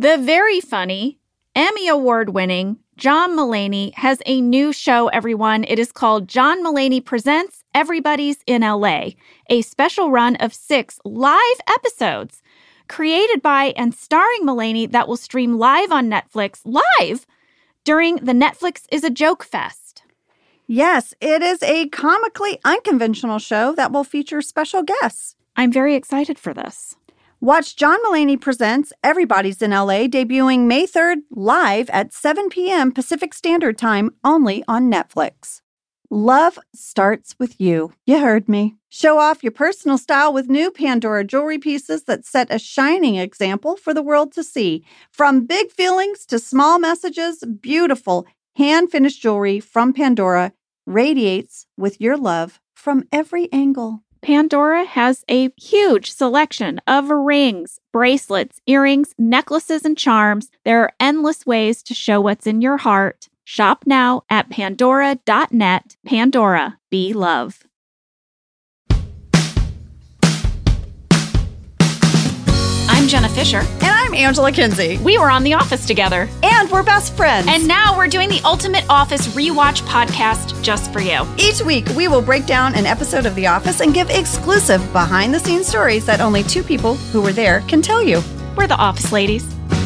The very funny, Emmy Award-winning John Mulaney has a new show, everyone. It is called John Mulaney Presents Everybody's in LA, a special run of 6 live episodes created by and starring Mulaney that will stream live on Netflix live during the Netflix is a Joke Fest. Yes, it is a comically unconventional show that will feature special guests. I'm very excited for this. Watch John Mulaney Presents Everybody's in LA debuting May 3rd live at 7 p.m. Pacific Standard Time only on Netflix. Love starts with you. You heard me. Show off your personal style with new Pandora jewelry pieces that set a shining example for the world to see. From big feelings to small messages, beautiful hand-finished jewelry from Pandora radiates with your love from every angle. Pandora has a huge selection of rings, bracelets, earrings, necklaces, and charms. There are endless ways to show what's in your heart. Shop now at pandora.net. Pandora, be love. I'm Jenna Fisher. And I'm Angela Kinsey. We were on The Office together. And we're best friends. And now we're doing the Ultimate Office Rewatch podcast just for you. Each week, we will break down an episode of The Office and give exclusive behind-the-scenes stories that only 2 people who were there can tell you. We're the Office ladies.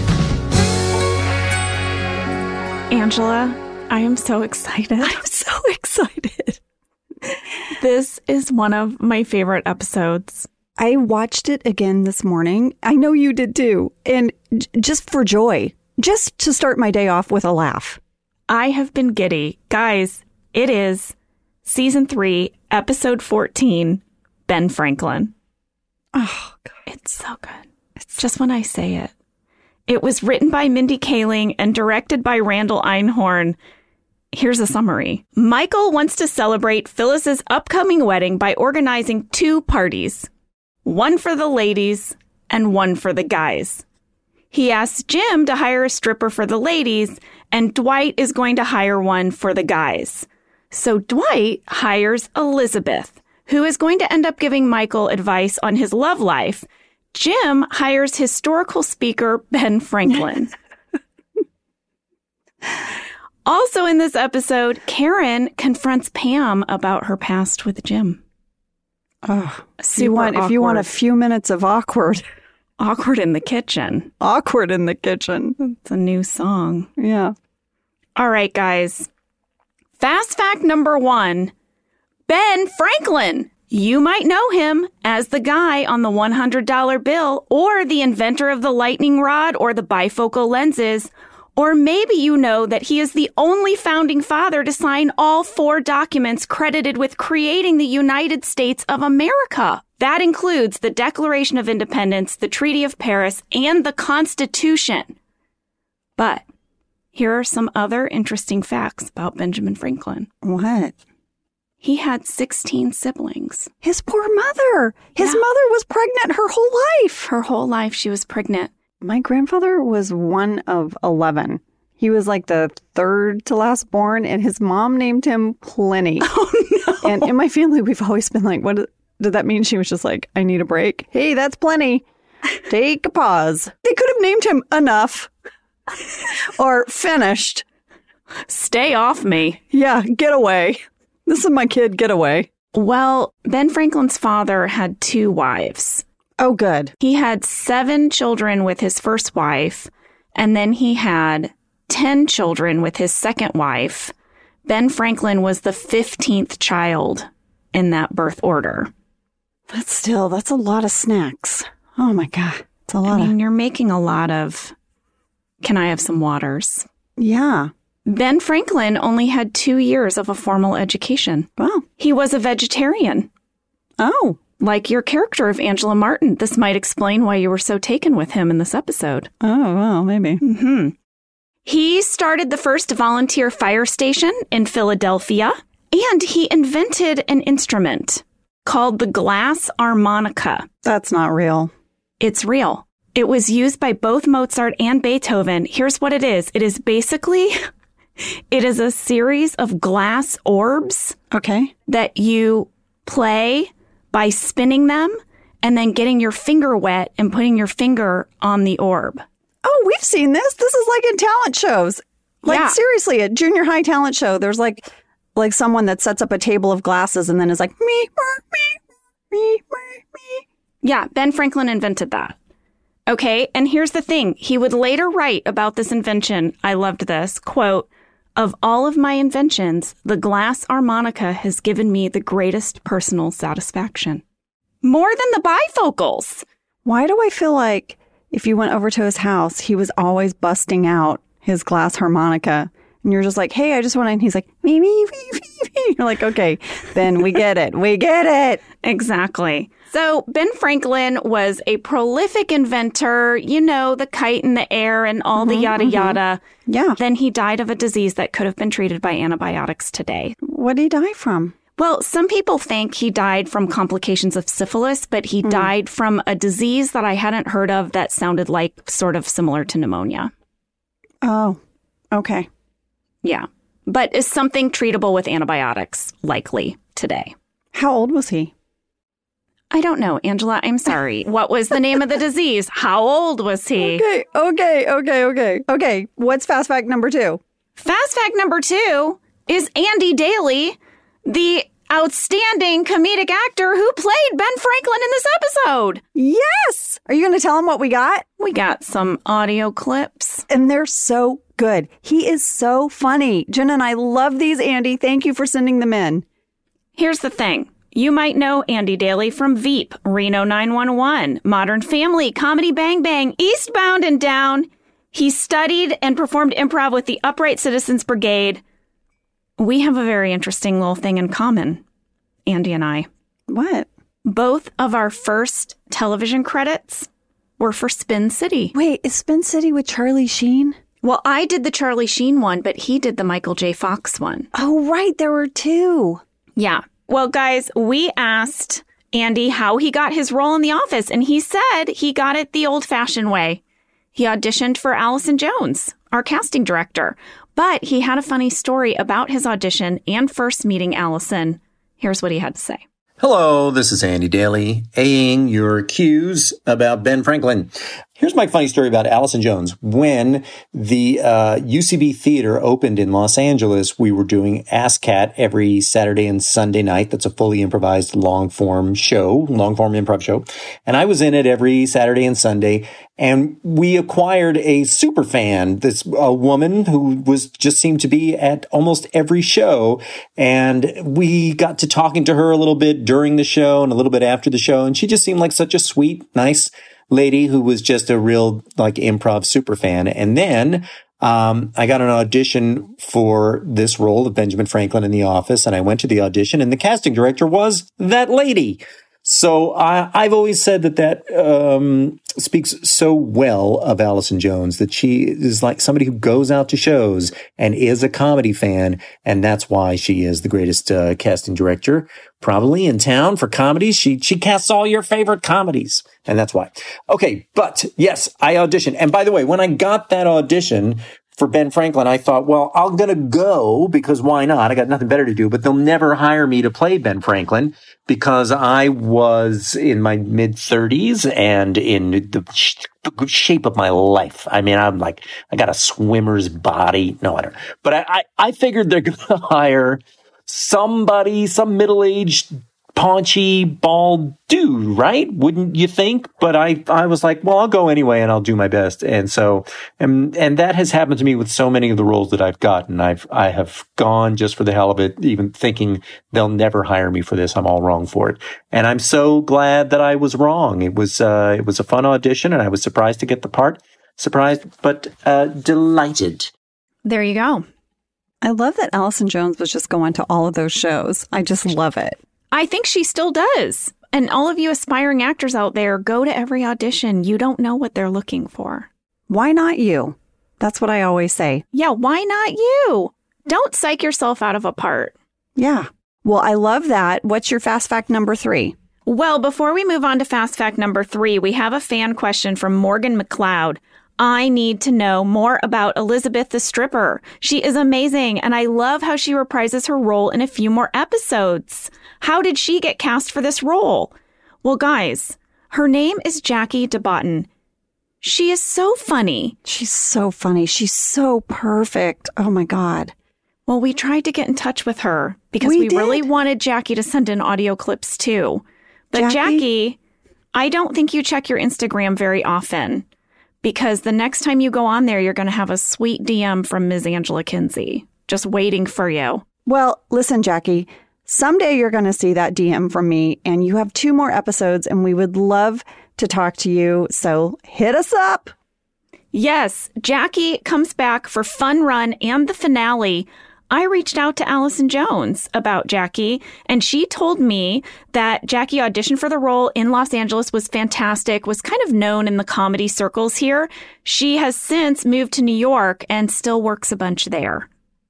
Angela, I am so excited. I'm so excited. This is one of my favorite episodes. I watched it again this morning. I know you did too. And just for joy, just to start my day off with a laugh. I have been giddy. Guys, it is season 3, episode 14, Ben Franklin. Oh, God. It's so good. It's just when I say it. It was written by Mindy Kaling and directed by Randall Einhorn. Here's a summary. Michael wants to celebrate Phyllis's upcoming wedding by organizing 2 parties. One for the ladies and one for the guys. He asks Jim to hire a stripper for the ladies, and Dwight is going to hire one for the guys. So Dwight hires Elizabeth, who is going to end up giving Michael advice on his love life. Jim hires historical speaker Ben Franklin. Also in this episode, Karen confronts Pam about her past with Jim. Oh, if you want a few minutes of awkward. Awkward in the kitchen. Awkward in the kitchen. It's a new song. Yeah. All right, guys. Fast fact number 1. Ben Franklin. You might know him as the guy on the $100 bill, or the inventor of the lightning rod or the bifocal lenses. Or maybe you know that he is the only founding father to sign all 4 documents credited with creating the United States of America. That includes the Declaration of Independence, the Treaty of Paris, and the Constitution. But here are some other interesting facts about Benjamin Franklin. What? He had 16 siblings. His poor mother. His mother was pregnant her whole life. Her whole life she was pregnant. My grandfather was one of 11. He was like the 3rd to last born, and his mom named him Plenty. Oh, no. And in my family, we've always been like, what did that mean? She was just like, I need a break. Hey, that's Plenty. Take a pause. They could have named him Enough or Finished. Stay off me. Yeah, get away. This is my kid, get away. Well, Ben Franklin's father had 2 wives. Oh, good. He had 7 children with his first wife, and then he had 10 children with his second wife. Ben Franklin was the 15th child in that birth order. That's a lot of snacks. Oh, my God. It's a lot you're making a lot of, can I have some waters? Yeah. Ben Franklin only had 2 years of a formal education. Wow. He was a vegetarian. Oh. Like your character of Angela Martin. This might explain why you were so taken with him in this episode. Oh, well, maybe. Mm-hmm. He started the first volunteer fire station in Philadelphia, and he invented an instrument called the glass harmonica. That's not real. It's real. It was used by both Mozart and Beethoven. Here's what it is. It is basically, it is a series of glass orbs. Okay. That you play by spinning them and then getting your finger wet and putting your finger on the orb. Oh, we've seen this. This is like in talent shows. Like, seriously, a junior high talent show, there's like someone that sets up a table of glasses and then is like, me. Yeah, Ben Franklin invented that. Okay, and here's the thing. He would later write about this invention. I loved this. Quote, "Of all of my inventions, the glass harmonica has given me the greatest personal satisfaction." More than the bifocals. Why do I feel like if you went over to his house, he was always busting out his glass harmonica? And you're just like, hey, I just want to... And he's like, me. You're like, okay, Ben, we get it. We get it. Exactly. So Ben Franklin was a prolific inventor, you know, the kite in the air and all the yada yada. Yeah. Then he died of a disease that could have been treated by antibiotics today. What did he die from? Well, some people think he died from complications of syphilis, but he died from a disease that I hadn't heard of that sounded like sort of similar to pneumonia. Oh, okay. Yeah, but is something treatable with antibiotics likely today. How old was he? I don't know, Angela. I'm sorry. What was the name of the disease? How old was he? Okay. What's fast fact number 2? Fast fact number 2 is Andy Daly, the outstanding comedic actor who played Ben Franklin in this episode. Yes! Are you going to tell him what we got? We got some audio clips. And they're so good. He is so funny. Jen and I love these, Andy. Thank you for sending them in. Here's the thing. You might know Andy Daly from Veep, Reno 911, Modern Family, Comedy Bang Bang, Eastbound and Down. He studied and performed improv with the Upright Citizens Brigade. We have a very interesting little thing in common, Andy and I. What? Both of our first television credits were for Spin City. Wait, is Spin City with Charlie Sheen? Well, I did the Charlie Sheen one, but he did the Michael J. Fox one. Oh, right. There were 2. Yeah. Well, guys, we asked Andy how he got his role in The Office, and he said he got it the old-fashioned way. He auditioned for Allison Jones, our casting director, but he had a funny story about his audition and first meeting Allison. Here's what he had to say. Hello, this is Andy Daly, A-ing your cues about Ben Franklin. Here's my funny story about Allison Jones. When the UCB Theater opened in Los Angeles, we were doing ASCAT every Saturday and Sunday night. That's a fully improvised long-form improv show. And I was in it every Saturday and Sunday. And we acquired a super fan, a woman who seemed to be at almost every show. And we got to talking to her a little bit during the show and a little bit after the show. And she just seemed like such a sweet, nice lady who was just a real like improv super fan. And then I got an audition for this role of Benjamin Franklin in The Office, and I went to the audition, and the casting director was that lady. So I've always said that speaks so well of Allison Jones, that she is like somebody who goes out to shows and is a comedy fan, and that's why she is the greatest casting director probably in town for comedies. She casts all your favorite comedies, and that's why. Okay, but yes, I auditioned. And by the way, when I got that audition for Ben Franklin, I thought, well, I'm going to go because why not? I got nothing better to do, but they'll never hire me to play Ben Franklin because I was in my mid-30s and in the shape of my life. I mean, I'm like, I got a swimmer's body. No, I don't. But I figured they're going to hire somebody, some middle-aged, paunchy, bald dude, right? Wouldn't you think? But I was like, well, I'll go anyway and I'll do my best. And so, and that has happened to me with so many of the roles that I've gotten. I have gone just for the hell of it, even thinking they'll never hire me for this. I'm all wrong for it. And I'm so glad that I was wrong. It was a fun audition, and I was surprised to get the part. Surprised, but delighted. There you go. I love that Allison Jones was just going to all of those shows. I just love it. I think she still does. And all of you aspiring actors out there, go to every audition. You don't know what they're looking for. Why not you? That's what I always say. Yeah, why not you? Don't psych yourself out of a part. Yeah. Well, I love that. What's your fast fact number 3? Well, before we move on to fast fact number 3, we have a fan question from Morgan McLeod. I need to know more about Elizabeth the Stripper. She is amazing, and I love how she reprises her role in a few more episodes. How did she get cast for this role? Well, guys, her name is Jackie DeBotton. She is so funny. She's so funny. She's so perfect. Oh, my God. Well, we tried to get in touch with her because we really wanted Jackie to send in audio clips, too. But Jackie, I don't think you check your Instagram very often because the next time you go on there, you're going to have a sweet DM from Ms. Angela Kinsey just waiting for you. Well, listen, Jackie, someday you're going to see that DM from me, and you have 2 more episodes, and we would love to talk to you. So hit us up. Yes, Jackie comes back for Fun Run and the finale. I reached out to Allison Jones about Jackie, and she told me that Jackie auditioned for the role in Los Angeles, was fantastic, was kind of known in the comedy circles here. She has since moved to New York and still works a bunch there.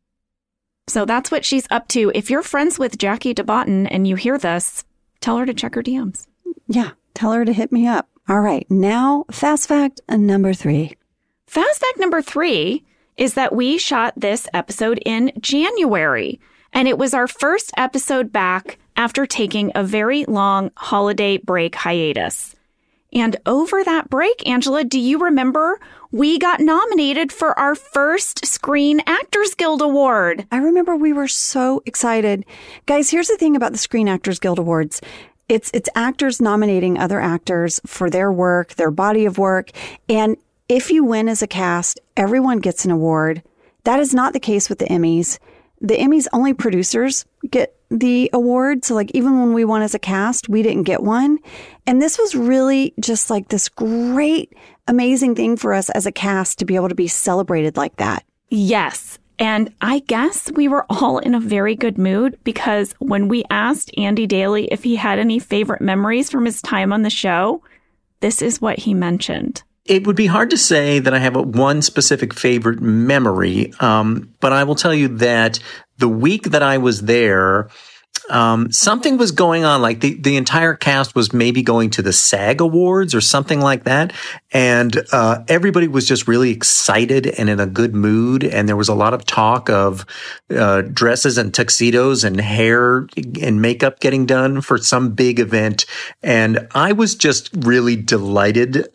So that's what she's up to. If you're friends with Jackie DeBotton and you hear this, tell her to check her DMs. Yeah, tell her to hit me up. All right, now fast fact number 3. Fast fact number 3 is that we shot this episode in January, and it was our first episode back after taking a very long holiday break hiatus. And over that break, Angela, do you remember we got nominated for our first Screen Actors Guild Award? I remember we were so excited. Guys, here's the thing about the Screen Actors Guild Awards. It's actors nominating other actors for their work, their body of work. And if you win as a cast, everyone gets an award. That is not the case with the Emmys. The Emmys, only producers get the award. So like even when we won as a cast, we didn't get one. And this was really just like this great, amazing thing for us as a cast to be able to be celebrated like that. Yes. And I guess we were all in a very good mood because when we asked Andy Daly if he had any favorite memories from his time on the show, this is what he mentioned. It would be hard to say that I have one specific favorite memory, but I will tell you that the week that I was there, something was going on. Like the entire cast was maybe going to the SAG Awards or something like that. And everybody was just really excited and in a good mood. And there was a lot of talk of dresses and tuxedos and hair and makeup getting done for some big event. And I was just really delighted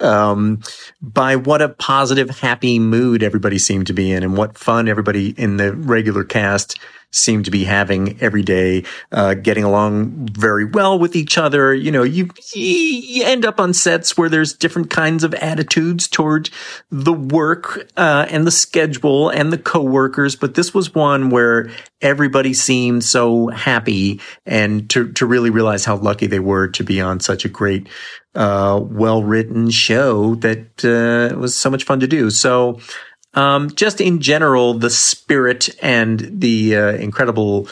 by what a positive, happy mood everybody seemed to be in and what fun everybody in the regular cast seem to be having every day, getting along very well with each other. You know, you end up on sets where there's different kinds of attitudes toward the work, and the schedule and the coworkers. But this was one where everybody seemed so happy and to really realize how lucky they were to be on such a great, well-written show that, was so much fun to do. So, just in general, the spirit and the incredible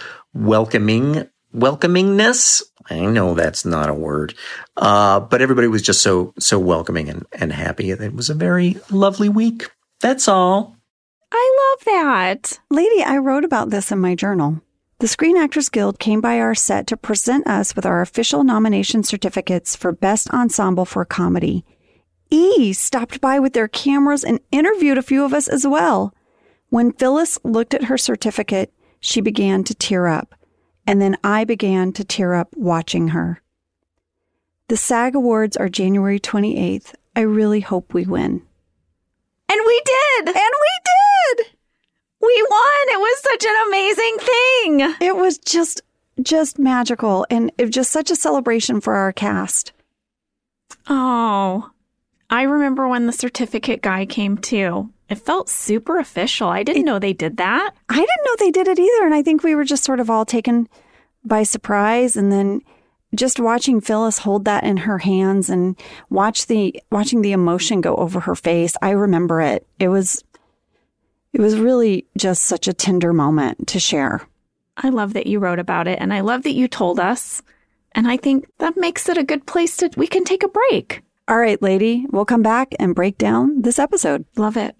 welcomingness. I know that's not a word, but everybody was just so welcoming and happy. It was a very lovely week. That's all. I love that. Lady, I wrote about this in my journal. The Screen Actors Guild came by our set to present us with our official nomination certificates for Best Ensemble for Comedy. E! stopped by with their cameras and interviewed a few of us as well. When Phyllis looked at her certificate, she began to tear up, and then I began to tear up watching her. The SAG Awards are January 28th. I really hope we win. And we did! And we did! We won! It was such an amazing thing! It was just magical, and it was just such a celebration for our cast. Oh, I remember when the certificate guy came too. It felt super official. I didn't know they did that. I didn't know they did it either. And I think we were just sort of all taken by surprise. And then just watching Phyllis hold that in her hands and watching the emotion go over her face. I remember it. It was really just such a tender moment to share. I love that you wrote about it. And I love that you told us. And I think that makes it a good place we can take a break. All right, lady, we'll come back and break down this episode. Love it.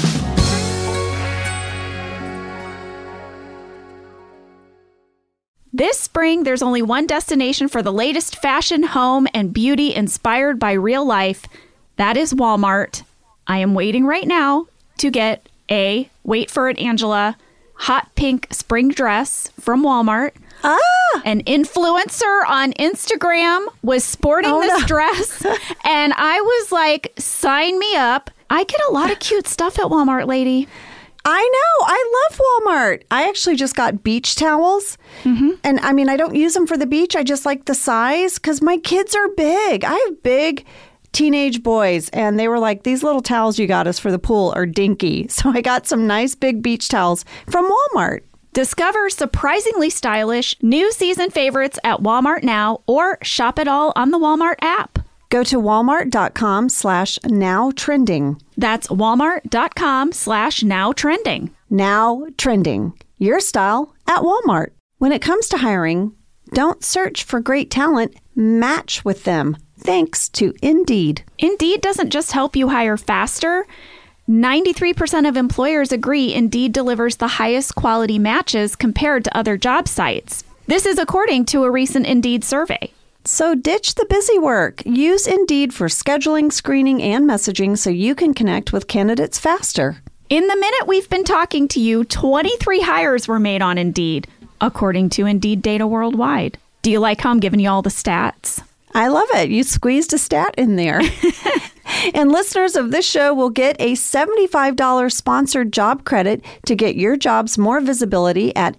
This spring, there's only one destination for the latest fashion, home, and beauty inspired by real life. That is Walmart. I am waiting right now to get wait for it, Angela, hot pink spring dress from Walmart. An influencer on Instagram was sporting this dress. And I was like, sign me up. I get a lot of cute stuff at Walmart, lady. I know. I love Walmart. I actually just got beach towels. And I mean, I don't use them for the beach. I just like the size because my kids are big. I have big teenage boys, and they were like, these little towels you got us for the pool are dinky. So I got some nice big beach towels from Walmart. Discover surprisingly stylish new season favorites at Walmart now, or shop it all on the Walmart app. Go to walmart.com/nowtrending. That's walmart.com/nowtrending. Now trending. Your style at Walmart. When it comes to hiring, don't search for great talent, match with them. Thanks to Indeed. Indeed doesn't just help you hire faster. 93% of employers agree Indeed delivers the highest quality matches compared to other job sites. This is according to a recent Indeed survey. So ditch the busy work. Use Indeed for scheduling, screening, and messaging so you can connect with candidates faster. In the minute we've been talking to you, 23 hires were made on Indeed, according to Indeed data worldwide. Do you like how I'm giving you all the stats? I love it. You squeezed a stat in there. And listeners of this show will get a $75 sponsored job credit to get your jobs more visibility at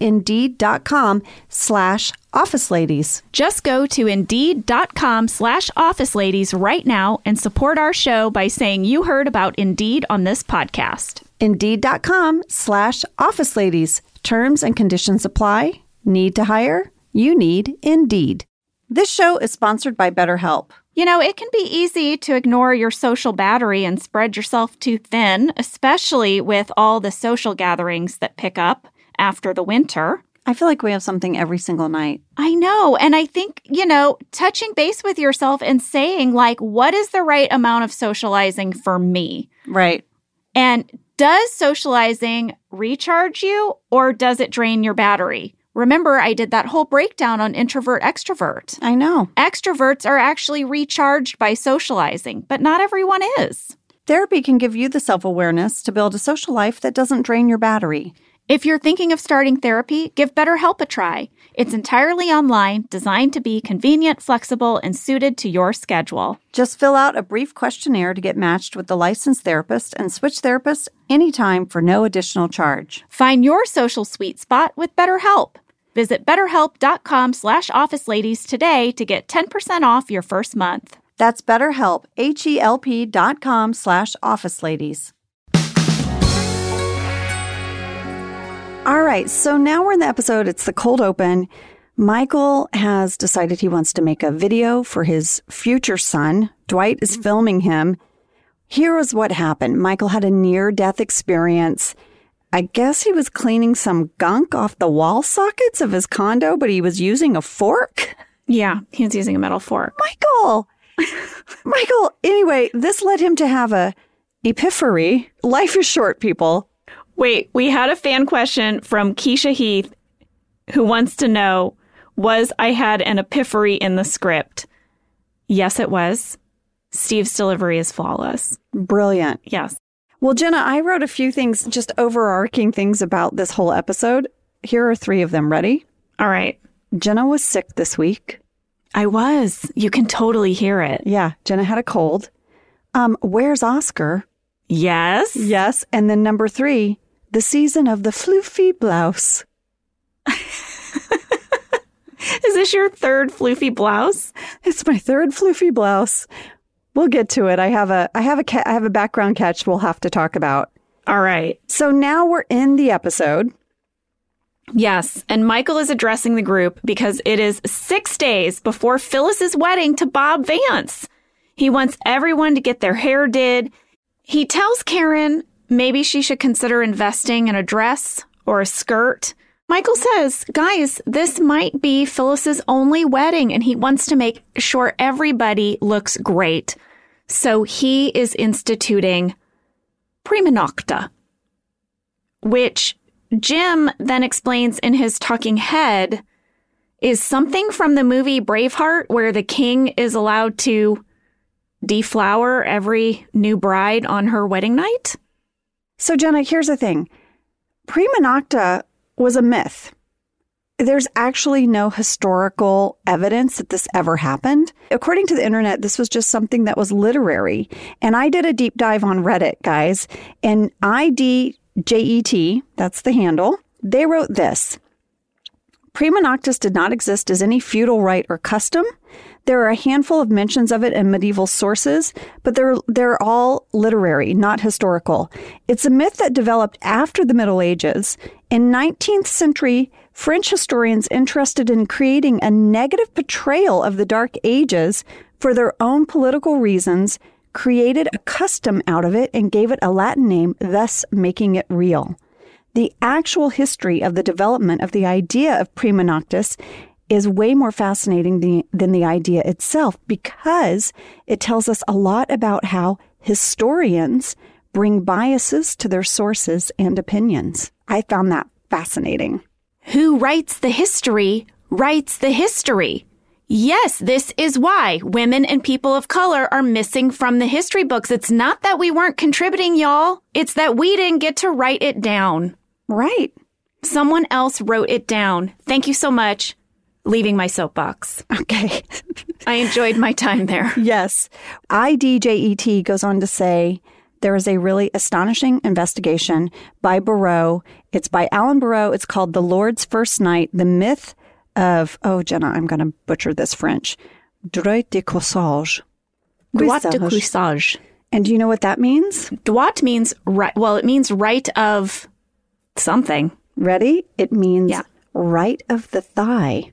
Indeed.com/OfficeLadies. Just go to Indeed.com/OfficeLadies right now and support our show by saying you heard about Indeed on this podcast. Indeed.com/OfficeLadies. Terms and conditions apply. Need to hire? You need Indeed. This show is sponsored by BetterHelp. You know, it can be easy to ignore your social battery and spread yourself too thin, especially with all the social gatherings that pick up after the winter. I feel like we have something every single night. I know. And I think, you know, touching base with yourself and saying, like, what is the right amount of socializing for me? Right. And does socializing recharge you or does it drain your battery? Remember, I did that whole breakdown on introvert, extrovert. I know. Extroverts are actually recharged by socializing, but not everyone is. Therapy can give you the self-awareness to build a social life that doesn't drain your battery. If you're thinking of starting therapy, give BetterHelp a try. It's entirely online, designed to be convenient, flexible, and suited to your schedule. Just fill out a brief questionnaire to get matched with the licensed therapist and switch therapists anytime for no additional charge. Find your social sweet spot with BetterHelp. Visit BetterHelp.com/OfficeLadies today to get 10% off your first month. That's BetterHelp, HELP.com/OfficeLadies. All right, so now we're in the episode. It's the cold open. Michael has decided he wants to make a video for his future son. Dwight is filming him. Here is what happened. Michael had a near-death experience. I guess he was cleaning some gunk off the wall sockets of his condo, but he was using a fork. Yeah, he was using a metal fork. Michael, anyway, this led him to have a epiphany. Life is short, people. Wait, we had a fan question from Keisha Heath who wants to know, was I had an epiphany in the script? Yes, it was. Steve's delivery is flawless. Brilliant. Yes. Well, Jenna, I wrote a few things, just overarching things about this whole episode. Here are 3 of them. Ready? All right. Jenna was sick this week. I was. You can totally hear it. Yeah, Jenna had a cold. Where's Oscar? Yes. Yes. And then number 3, the season of the floofy blouse. Is this your 3rd floofy blouse? It's my 3rd floofy blouse. We'll get to it. I have a background catch we'll have to talk about. All right. So now we're in the episode. Yes. And Michael is addressing the group because it is 6 days before Phyllis's wedding to Bob Vance. He wants everyone to get their hair did. He tells Karen maybe she should consider investing in a dress or a skirt. Michael says, guys, this might be Phyllis's only wedding, and he wants to make sure everybody looks great. So he is instituting prima nocta, which Jim then explains in his talking head is something from the movie Braveheart, where the king is allowed to deflower every new bride on her wedding night. So, Jenna, here's the thing. Prima nocta was a myth. There's actually no historical evidence that this ever happened. According to the internet, this was just something that was literary. And I did a deep dive on Reddit, guys, and IDJET, that's the handle, they wrote this. Prima noctis did not exist as any feudal rite or custom. There are a handful of mentions of it in medieval sources, but they're all literary, not historical. It's a myth that developed after the Middle Ages. In 19th century, French historians interested in creating a negative portrayal of the Dark Ages for their own political reasons created a custom out of it and gave it a Latin name, thus making it real. The actual history of the development of the idea of prima noctis is way more fascinating than the idea itself because it tells us a lot about how historians bring biases to their sources and opinions. I found that fascinating. Who writes the history writes the history. Yes, this is why women and people of color are missing from the history books. It's not that we weren't contributing, y'all. It's that we didn't get to write it down. Right. Someone else wrote it down. Thank you so much. Leaving my soapbox. Okay. I enjoyed my time there. Yes. IDJET goes on to say, there is a really astonishing investigation by Barreau. It's by Alan Barreau. It's called The Lord's First Night, the myth of, oh, Jenna, I'm going to butcher this French. Droit de cuissage. Droit de cuissage. And do you know what that means? Droit means right. Well, it means right of something. Ready? It means right of the thigh.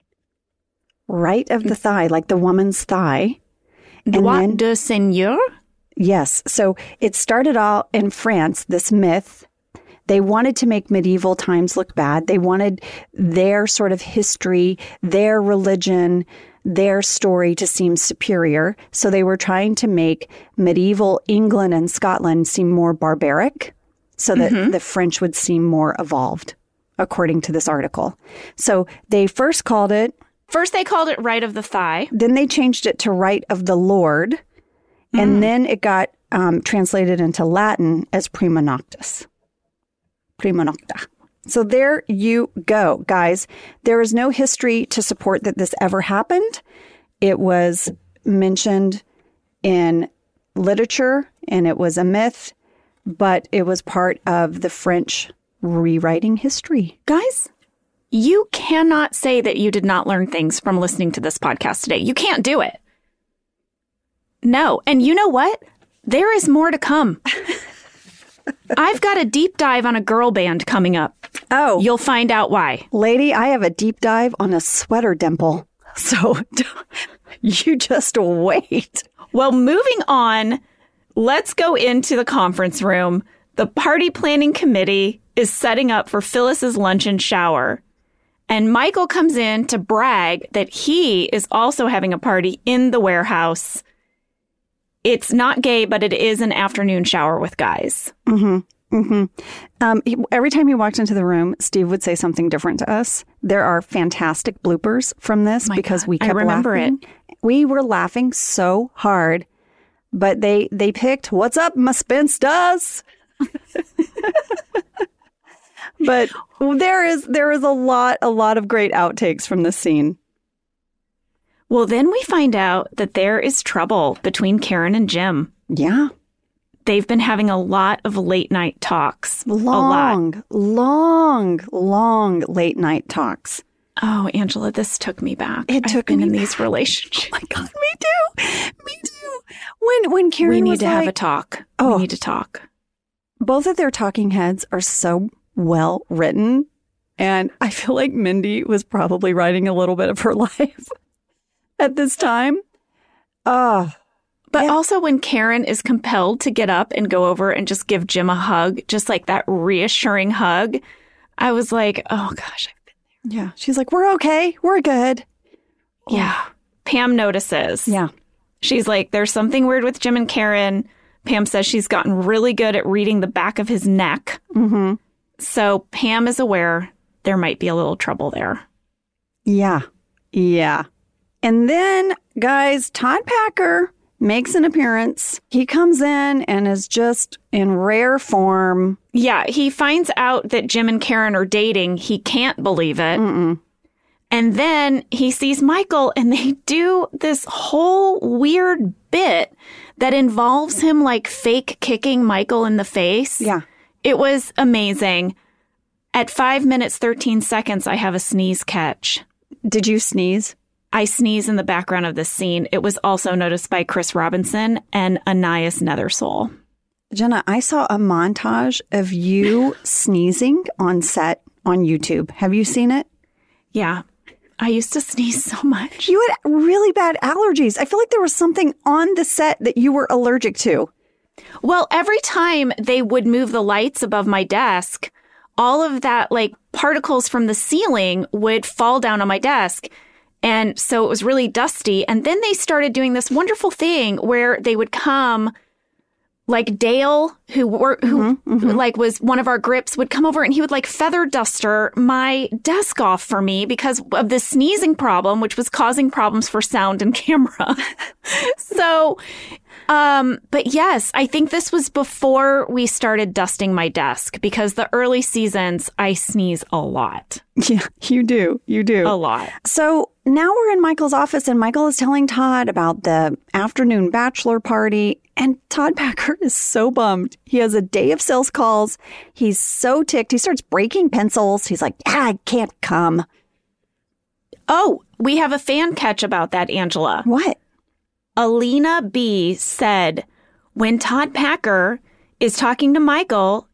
Right of the thigh, like the woman's thigh. Droit de seigneur? Yes. So it started all in France, this myth. They wanted to make medieval times look bad. They wanted their sort of history, their religion, their story to seem superior. So they were trying to make medieval England and Scotland seem more barbaric so that the French would seem more evolved, according to this article. So they first called it... First they called it right of the thigh. Then they changed it to right of the Lord. And then it got translated into Latin as prima noctis. Prima nocta. So there you go, guys. There is no history to support that this ever happened. It was mentioned in literature and it was a myth, but it was part of the French rewriting history. Guys, you cannot say that you did not learn things from listening to this podcast today. You can't do it. No. And you know what? There is more to come. I've got a deep dive on a girl band coming up. Oh. You'll find out why. Lady, I have a deep dive on a sweater dimple. So you just wait. Well, moving on, let's go into the conference room. The party planning committee is setting up for Phyllis's luncheon shower. And Michael comes in to brag that he is also having a party in the warehouse. It's not gay, but it is an afternoon shower with guys. Every time he walked into the room, Steve would say something different to us. There are fantastic bloopers from this because we kept laughing. We were laughing so hard, but they picked "What's up, my Spinsters?" But there is a lot of great outtakes from this scene. Well, then we find out that there is trouble between Karen and Jim. Yeah. They've been having a lot of late night talks. Long late night talks. Oh, Angela, this took me back. I've been in these relationships. Oh my God, me too. When Karen we need was to have a talk. We need to talk. Both of their talking heads are so well written. And I feel like Mindy was probably writing a little bit of her life at this time. But also when Karen is compelled to get up and go over and just give Jim a hug, just like that reassuring hug, I was like, oh gosh, I've been there. Yeah. She's like, we're okay. We're good. Yeah. Pam notices. Yeah. She's like, there's something weird with Jim and Karen. Pam says she's gotten really good at reading the back of his neck. Mm-hmm. So Pam is aware there might be a little trouble there. Yeah. Yeah. And then, guys, Todd Packer makes an appearance. He comes in and is just in rare form. Yeah, he finds out that Jim and Karen are dating. He can't believe it. And then he sees Michael, and they do this whole weird bit that involves him like fake kicking Michael in the face. Yeah. It was amazing. At 5 minutes, 13 seconds, I have a sneeze catch. Did you sneeze? I sneeze in the background of this scene. It was also noticed by Chris Robinson and Anais Nethersoul. Jenna, I saw a montage of you sneezing on set on YouTube. Have you seen it? Yeah. I used to sneeze so much. You had really bad allergies. I feel like there was something on the set that you were allergic to. Well, every time they would move the lights above my desk, all of that like particles from the ceiling would fall down on my desk. And so it was really dusty. And then they started doing this wonderful thing where they would come, like Dale, who like was one of our grips, would come over and he would like feather duster my desk off for me because of the sneezing problem, which was causing problems for sound and camera. So, but yes, I think this was before we started dusting my desk because the early seasons, I sneeze a lot. Yeah, you do. You do. A lot. So now we're in Michael's office and Michael is telling Todd about the afternoon bachelor party. And Todd Packer is so bummed. He has a day of sales calls. He's so ticked. He starts breaking pencils. He's like, I can't come. Oh, we have a fan catch about that, Angela. What? Alina B. said, when Todd Packer is talking to Michael,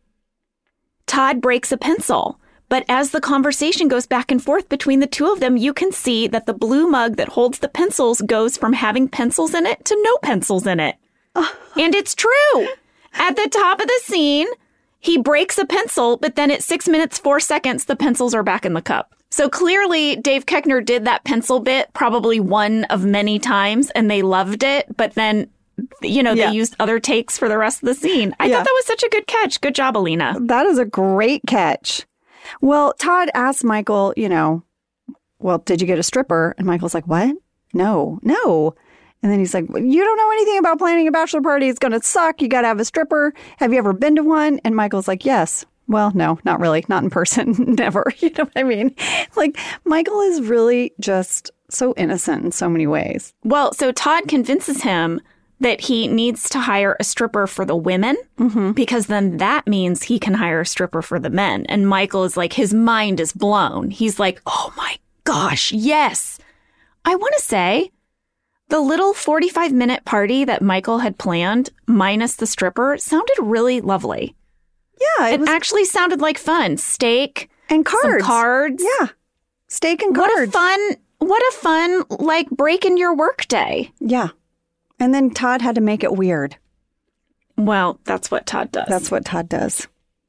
Todd breaks a pencil. But as the conversation goes back and forth between the two of them, you can see that the blue mug that holds the pencils goes from having pencils in it to no pencils in it. And it's true. At the top of the scene, he breaks a pencil, but then at 6 minutes, 4 seconds, the pencils are back in the cup. So clearly, Dave Koechner did that pencil bit probably one of many times, and they loved it. But then, you know, they used other takes for the rest of the scene. I thought that was such a good catch. Good job, Alina. That is a great catch. Well, Todd asked Michael, you know, well, did you get a stripper? And Michael's like, what? No. And then he's like, you don't know anything about planning a bachelor party. It's going to suck. You got to have a stripper. Have you ever been to one? And Michael's like, yes. Well, no, not really. Not in person. Never. You know what I mean? Like, Michael is really just so innocent in so many ways. Well, so Todd convinces him that he needs to hire a stripper for the women because then that means he can hire a stripper for the men. And Michael is like, his mind is blown. He's like, oh my gosh, yes. I want to say the little 45-minute party that Michael had planned, minus the stripper, sounded really lovely. Yeah. It actually sounded like fun. Steak. And cards. Some cards. Yeah. Steak and cards. What a fun, like, break in your work day. Yeah. And then Todd had to make it weird. Well, that's what Todd does. That's what Todd does.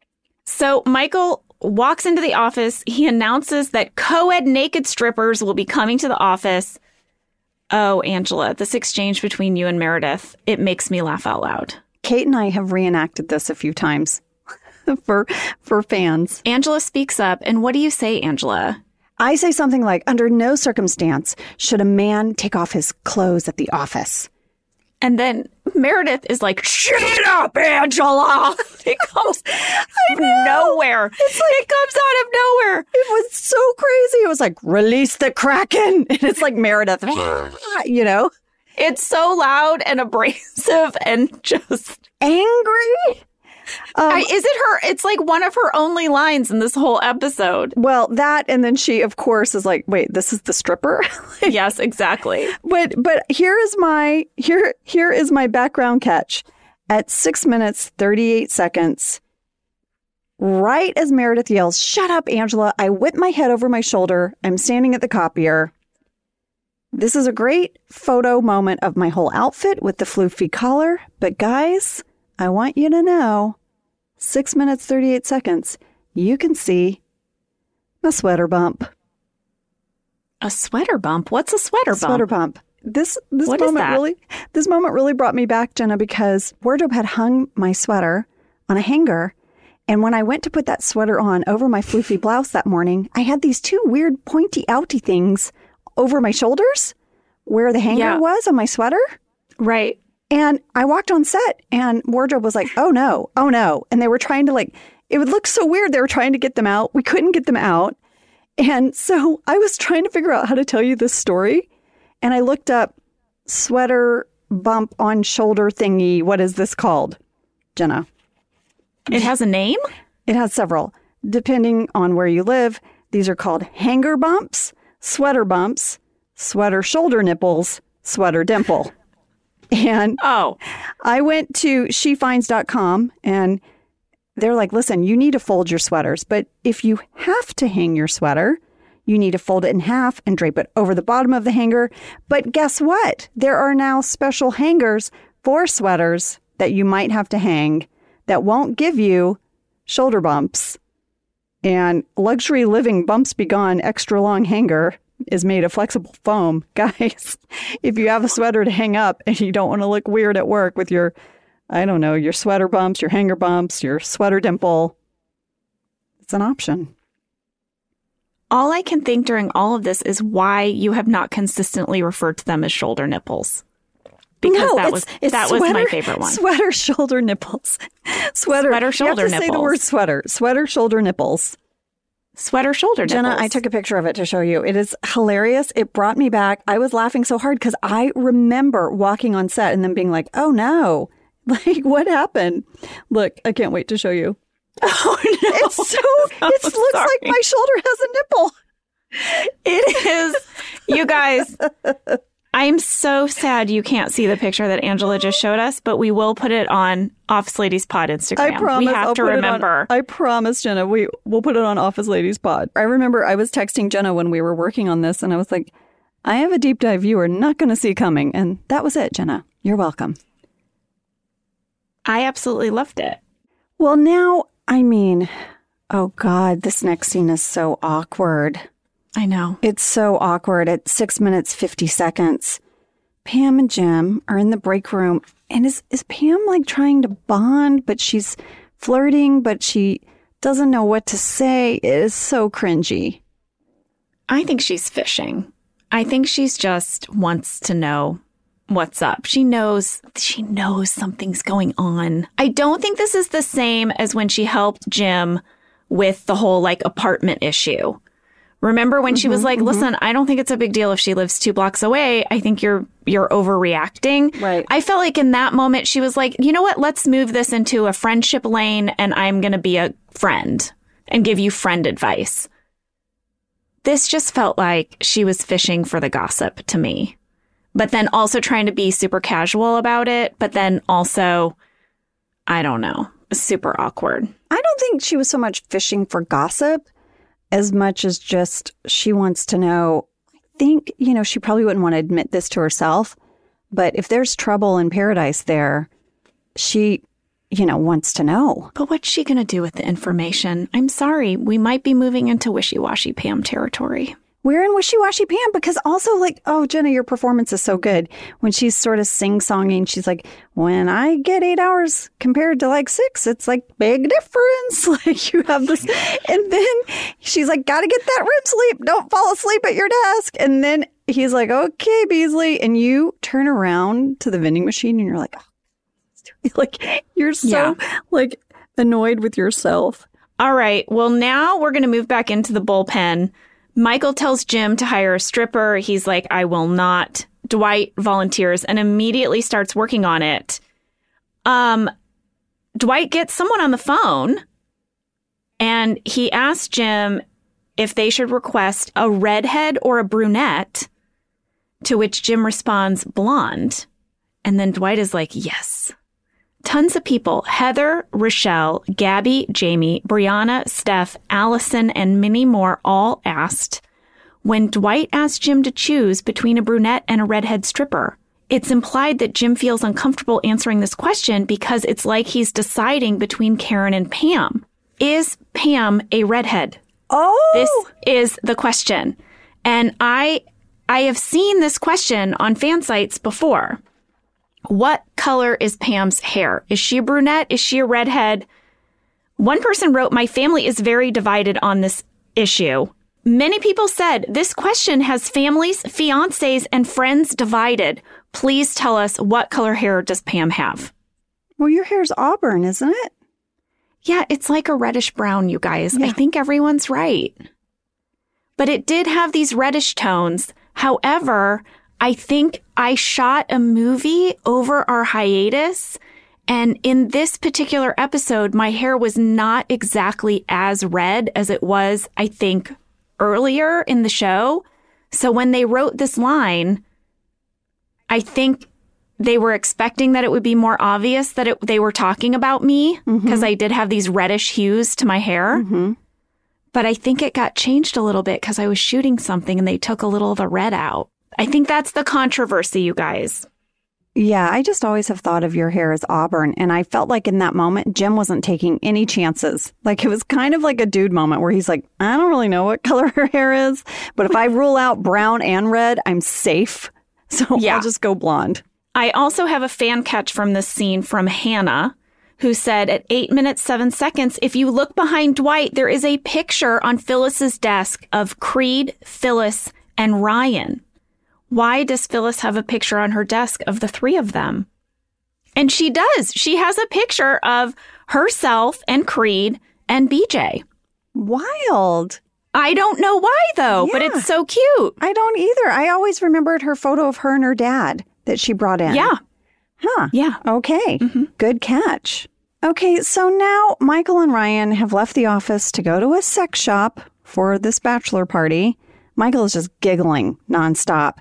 So Michael walks into the office. He announces that co-ed naked strippers will be coming to the office. Oh, Angela, this exchange between you and Meredith, it makes me laugh out loud. Kate and I have reenacted this a few times for fans. Angela speaks up. And what do you say, Angela? I say something like, under no circumstance should a man take off his clothes at the office. And then Meredith is like, shut up, Angela. It comes out of nowhere. It comes out of nowhere. It was so crazy. It was like, release the Kraken. And it's like Meredith, you know? It's so loud and abrasive and just angry. Is it her? It's like one of her only lines in this whole episode. Well, that, and then she, of course, is like, wait, this is the stripper? Yes, exactly. But here is my background catch. At 6 minutes, 38 seconds, right as Meredith yells, shut up, Angela, I whip my head over my shoulder. I'm standing at the copier. This is a great photo moment of my whole outfit with the floofy collar. But guys, I want you to know, 6 minutes, 38 seconds, you can see a sweater bump. A sweater bump? What's a sweater bump? Sweater bump. This moment really brought me back, Jenna, because wardrobe had hung my sweater on a hanger. And when I went to put that sweater on over my floofy blouse that morning, I had these two weird pointy outy things over my shoulders where the hanger was on my sweater. Right. And I walked on set and wardrobe was like, oh no. And they were trying to it would look so weird. They were trying to get them out. We couldn't get them out. And so I was trying to figure out how to tell you this story. And I looked up sweater bump on shoulder thingy. What is this called, Jenna? It has a name? It has several. Depending on where you live, these are called hanger bumps, sweater shoulder nipples, sweater dimple. And I went to shefinds.com and they're like, listen, you need to fold your sweaters. But if you have to hang your sweater, you need to fold it in half and drape it over the bottom of the hanger. But guess what? There are now special hangers for sweaters that you might have to hang that won't give you shoulder bumps. And Luxury Living Bumps Be Gone extra long hanger is made of flexible foam. Guys, if you have a sweater to hang up and you don't want to look weird at work with your, your sweater bumps, your hanger bumps, your sweater dimple, it's an option. All I can think during all of this is why you have not consistently referred to them as shoulder nipples. Because that was my favorite one. Sweater shoulder nipples. Sweater shoulder nipples. You have to say the word sweater. Sweater shoulder nipples. Sweater shoulder nipples. Jenna, I took a picture of it to show you. It is hilarious. It brought me back. I was laughing so hard because I remember walking on set and then being like, oh no, what happened? Look, I can't wait to show you. Oh no. It looks like my shoulder has a nipple. It is. You guys, I'm so sad you can't see the picture that Angela just showed us, but we will put it on Office Ladies Pod Instagram. I promise. We have to remember. I promise, Jenna. We'll put it on Office Ladies Pod. I remember I was texting Jenna when we were working on this, and I was like, I have a deep dive you are not going to see coming. And that was it, Jenna. You're welcome. I absolutely loved it. Well, now, oh God, this next scene is so awkward. I know. It's so awkward. At 6 minutes, 50 seconds, Pam and Jim are in the break room. And is Pam trying to bond, but she's flirting, but she doesn't know what to say? It is so cringy. I think she's fishing. I think she's just wants to know what's up. She knows something's going on. I don't think this is the same as when she helped Jim with the whole apartment issue. Remember when she was like, listen, I don't think it's a big deal if she lives 2 blocks away. I think you're overreacting. Right. I felt like in that moment, she was like, you know what? Let's move this into a friendship lane and I'm going to be a friend and give you friend advice. This just felt like she was fishing for the gossip to me, but then also trying to be super casual about it. But then also, I don't know, super awkward. I don't think she was so much fishing for gossip as much as just she wants to know. I think, she probably wouldn't want to admit this to herself, but if there's trouble in paradise there, she, wants to know. But what's she going to do with the information? I'm sorry, we might be moving into wishy-washy Pam territory. We're in wishy-washy Pam because also oh, Jenna, your performance is so good. When she's sort of sing-songing, she's like, when I get 8 hours compared to 6, it's big difference. You have this. And then she's like, gotta get that REM sleep. Don't fall asleep at your desk. And then he's like, okay, Beasley. And you turn around to the vending machine and you're like, oh, you're so annoyed with yourself. All right. Well, now we're going to move back into the bullpen. Michael tells Jim to hire a stripper. He's like, I will not. Dwight volunteers and immediately starts working on it. Dwight gets someone on the phone and he asks Jim if they should request a redhead or a brunette, to which Jim responds, blonde. And then Dwight is like, yes. Tons of people, Heather, Rochelle, Gabby, Jamie, Brianna, Steph, Allison, and many more all asked when Dwight asked Jim to choose between a brunette and a redhead stripper. It's implied that Jim feels uncomfortable answering this question because it's like he's deciding between Karen and Pam. Is Pam a redhead? Oh! This is the question. And I have seen this question on fan sites before. What color is Pam's hair? Is she a brunette? Is she a redhead? One person wrote, my family is very divided on this issue. Many people said this question has families, fiancés, and friends divided. please tell us, what color hair does Pam have? Well, your hair's auburn, isn't it? Yeah, it's like a reddish brown, you guys. Yeah. I think everyone's right. But it did have these reddish tones. However, I think I shot a movie over our hiatus. And in this particular episode, my hair was not exactly as red as it was, I think, earlier in the show. So when they wrote this line, I think they were expecting that it would be more obvious that they were talking about me because I did have these reddish hues to my hair. But I think it got changed a little bit because I was shooting something and they took a little of the red out. I think that's the controversy, you guys. Yeah, I just always have thought of your hair as auburn. And I felt like in that moment, Jim wasn't taking any chances. Like it was kind of like a dude moment where he's like, I don't really know what color her hair is. But if I rule out brown and red, I'm safe. So I'll just go blonde. I also have a fan catch from this scene from Hannah, who said at 8 minutes, 7 seconds, if you look behind Dwight, there is a picture on Phyllis's desk of Creed, Phyllis, and Ryan. Why does Phyllis have a picture on her desk of the three of them? And she does. She has a picture of herself and Creed and BJ. Wild. I don't know why, though, but it's so cute. I don't either. I always remembered her photo of her and her dad that she brought in. Yeah. Huh. Yeah. Okay. Good catch. Okay, so now Michael and Ryan have left the office to go to a sex shop for this bachelor party. Michael is just giggling nonstop.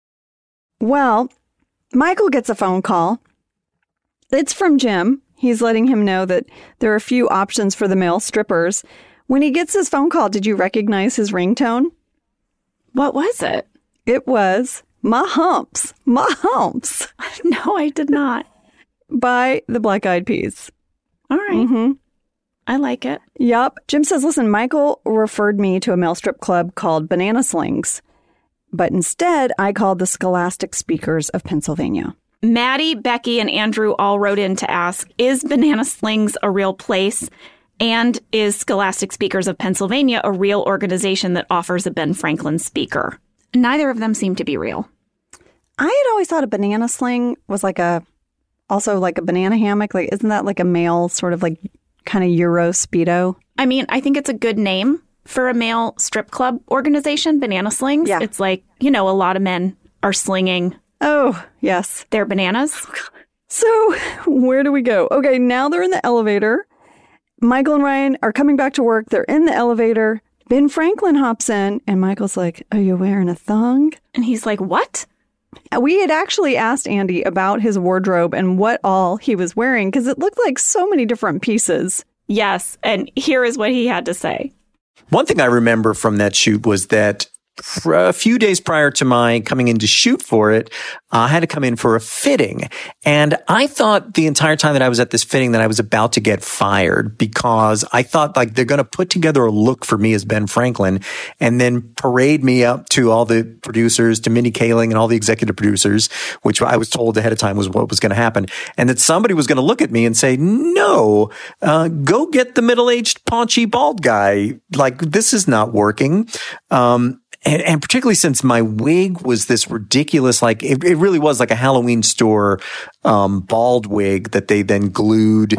Well, Michael gets a phone call. It's from Jim. He's letting him know that there are a few options for the male strippers. When he gets his phone call, did you recognize his ringtone? What was it? It was My Humps, My Humps. No, I did not. By the Black Eyed Peas. All right. I like it. Yup. Jim says, listen, Michael referred me to a male strip club called Banana Slings, but instead I called the Scholastic Speakers of Pennsylvania. Maddie, Becky, and Andrew all wrote in to ask, is Banana Slings a real place? And is Scholastic Speakers of Pennsylvania a real organization that offers a Ben Franklin speaker? Neither of them seem to be real. I had always thought a banana sling was also like a banana hammock. Like, isn't that like a male sort of like kind of Euro Speedo? I mean, I think it's a good name for a male strip club organization, Banana Slings. Yeah. It's like, a lot of men are slinging. Oh, yes. Their bananas. So where do we go? Okay, now they're in the elevator. Michael and Ryan are coming back to work. They're in the elevator. Ben Franklin hops in and Michael's like, are you wearing a thong? And he's like, what? We had actually asked Andy about his wardrobe and what all he was wearing because it looked like so many different pieces. Yes. And here is what he had to say. One thing I remember from that shoot was that a few days prior to my coming in to shoot for it, I had to come in for a fitting. And I thought the entire time that I was at this fitting that I was about to get fired because I thought like they're going to put together a look for me as Ben Franklin and then parade me up to all the producers, to Mindy Kaling and all the executive producers, which I was told ahead of time was what was going to happen. And that somebody was going to look at me and say, no, go get the middle-aged paunchy bald guy. Like, this is not working. And particularly since my wig was this ridiculous, like it really was like a Halloween store bald wig that they then glued.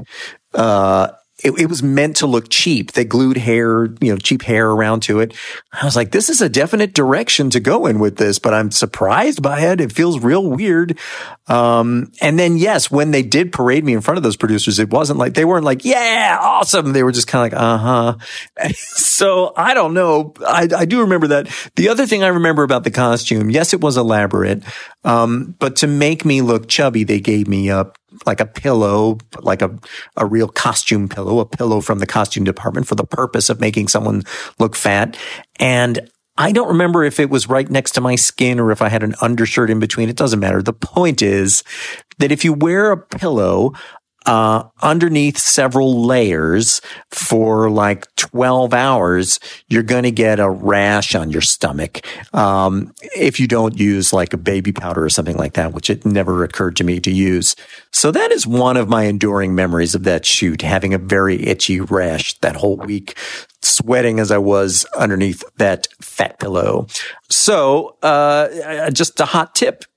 It was meant to look cheap. They glued hair, cheap hair around to it. I was like, this is a definite direction to go in with this, but I'm surprised by it. It feels real weird. And then, yes, when they did parade me in front of those producers, it wasn't like, they weren't like, yeah, awesome. They were just kind of like, uh-huh. So I don't know. I do remember that. The other thing I remember about the costume, yes, it was elaborate. But to make me look chubby, they gave me like a pillow, like a real costume pillow, a pillow from the costume department for the purpose of making someone look fat. And I don't remember if it was right next to my skin or if I had an undershirt in between. It doesn't matter. The point is that if you wear a pillow underneath several layers for like 12 hours, you're going to get a rash on your stomach. If you don't use like a baby powder or something like that, which it never occurred to me to use. So that is one of my enduring memories of that shoot, having a very itchy rash that whole week, sweating as I was underneath that fat pillow. So, just a hot tip.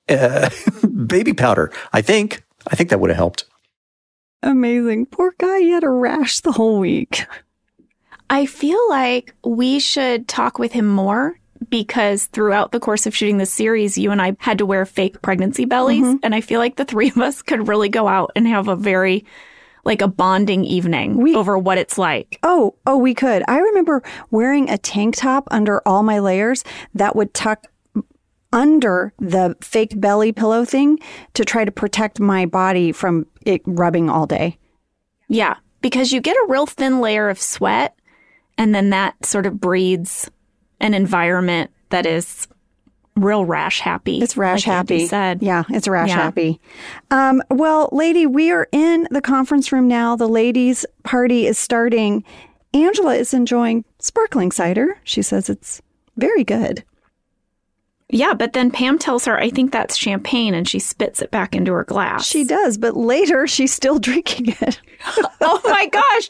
baby powder. I think that would have helped. Amazing. Poor guy, he had a rash the whole week. I feel like we should talk with him more because throughout the course of shooting the series, you and I had to wear fake pregnancy bellies. Mm-hmm. And I feel like the three of us could really go out and have a very, like a bonding evening over what it's like. Oh, we could. I remember wearing a tank top under all my layers that would tuck under the fake belly pillow thing to try to protect my body from it rubbing all day. Yeah, because you get a real thin layer of sweat, and then that sort of breeds an environment that is real rash happy. It's rash happy. Andy said. Yeah, it's rash happy. Well, lady, we are in the conference room now. The ladies' party is starting. Angela is enjoying sparkling cider. She says it's very good. Yeah, but then Pam tells her, I think that's champagne, and she spits it back into her glass. She does, but later she's still drinking it. Oh my gosh.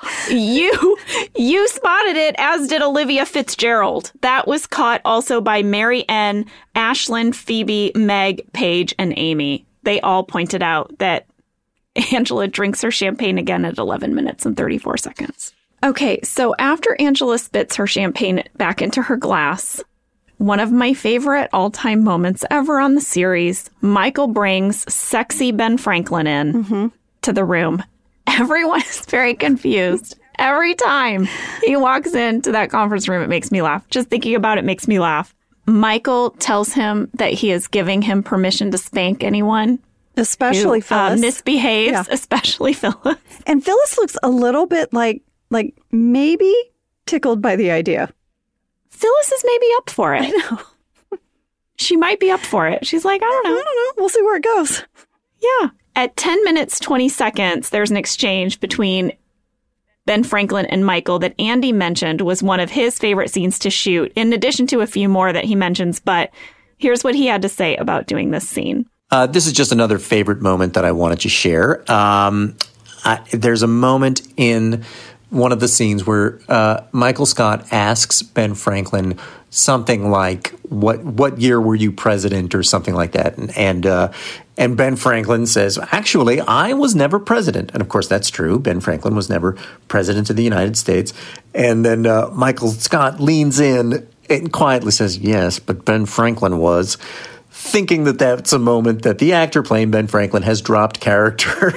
You spotted it, as did Olivia Fitzgerald. That was caught also by Mary N., Ashlyn, Phoebe, Meg, Paige, and Amy. They all pointed out that Angela drinks her champagne again at 11 minutes and 34 seconds. Okay, so after Angela spits her champagne back into her glass, one of my favorite all-time moments ever on the series, Michael brings sexy Ben Franklin in to the room. Everyone is very confused. Every time he walks into that conference room, it makes me laugh. Just thinking about it makes me laugh. Michael tells him that he is giving him permission to spank anyone. Especially Phyllis. Misbehaves, especially Phyllis. And Phyllis looks a little bit like maybe tickled by the idea. Phyllis is maybe up for it. I know. She might be up for it. She's like, I don't know. We'll see where it goes. Yeah. At 10 minutes, 20 seconds, there's an exchange between Ben Franklin and Michael that Andy mentioned was one of his favorite scenes to shoot, in addition to a few more that he mentions. But here's what he had to say about doing this scene. This is just another favorite moment that I wanted to share. There's a moment in one of the scenes where Michael Scott asks Ben Franklin something like, "What year were you president?" or something like that, and Ben Franklin says, "Actually, I was never president." And of course, that's true. Ben Franklin was never president of the United States. And then Michael Scott leans in and quietly says, "Yes, but Ben Franklin was," thinking that that's a moment that the actor playing Ben Franklin has dropped character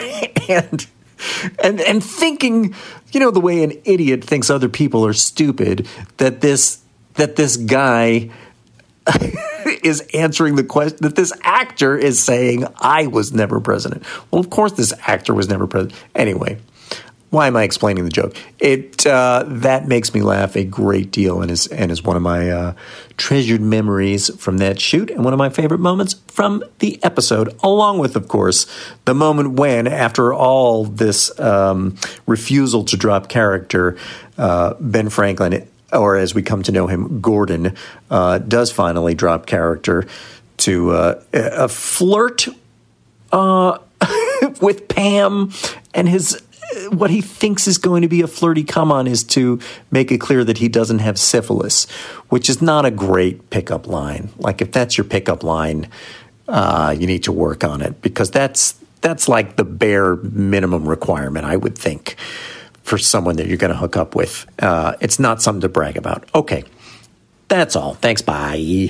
and thinking, the way an idiot thinks other people are stupid, that this guy is answering the question, that this actor is saying, "I was never president." Well, of course this actor was never president. Anyway, why am I explaining the joke? That makes me laugh a great deal and is one of my treasured memories from that shoot and one of my favorite moments from the episode, along with, of course, the moment when, after all this refusal to drop character, Ben Franklin, or as we come to know him, Gordon, does finally drop character to a flirt with Pam, and what he thinks is going to be a flirty come-on is to make it clear that he doesn't have syphilis, which is not a great pickup line. Like, if that's your pickup line, you need to work on it, because that's like the bare minimum requirement, I would think, for someone that you're going to hook up with. It's not something to brag about. Okay, that's all. Thanks, bye.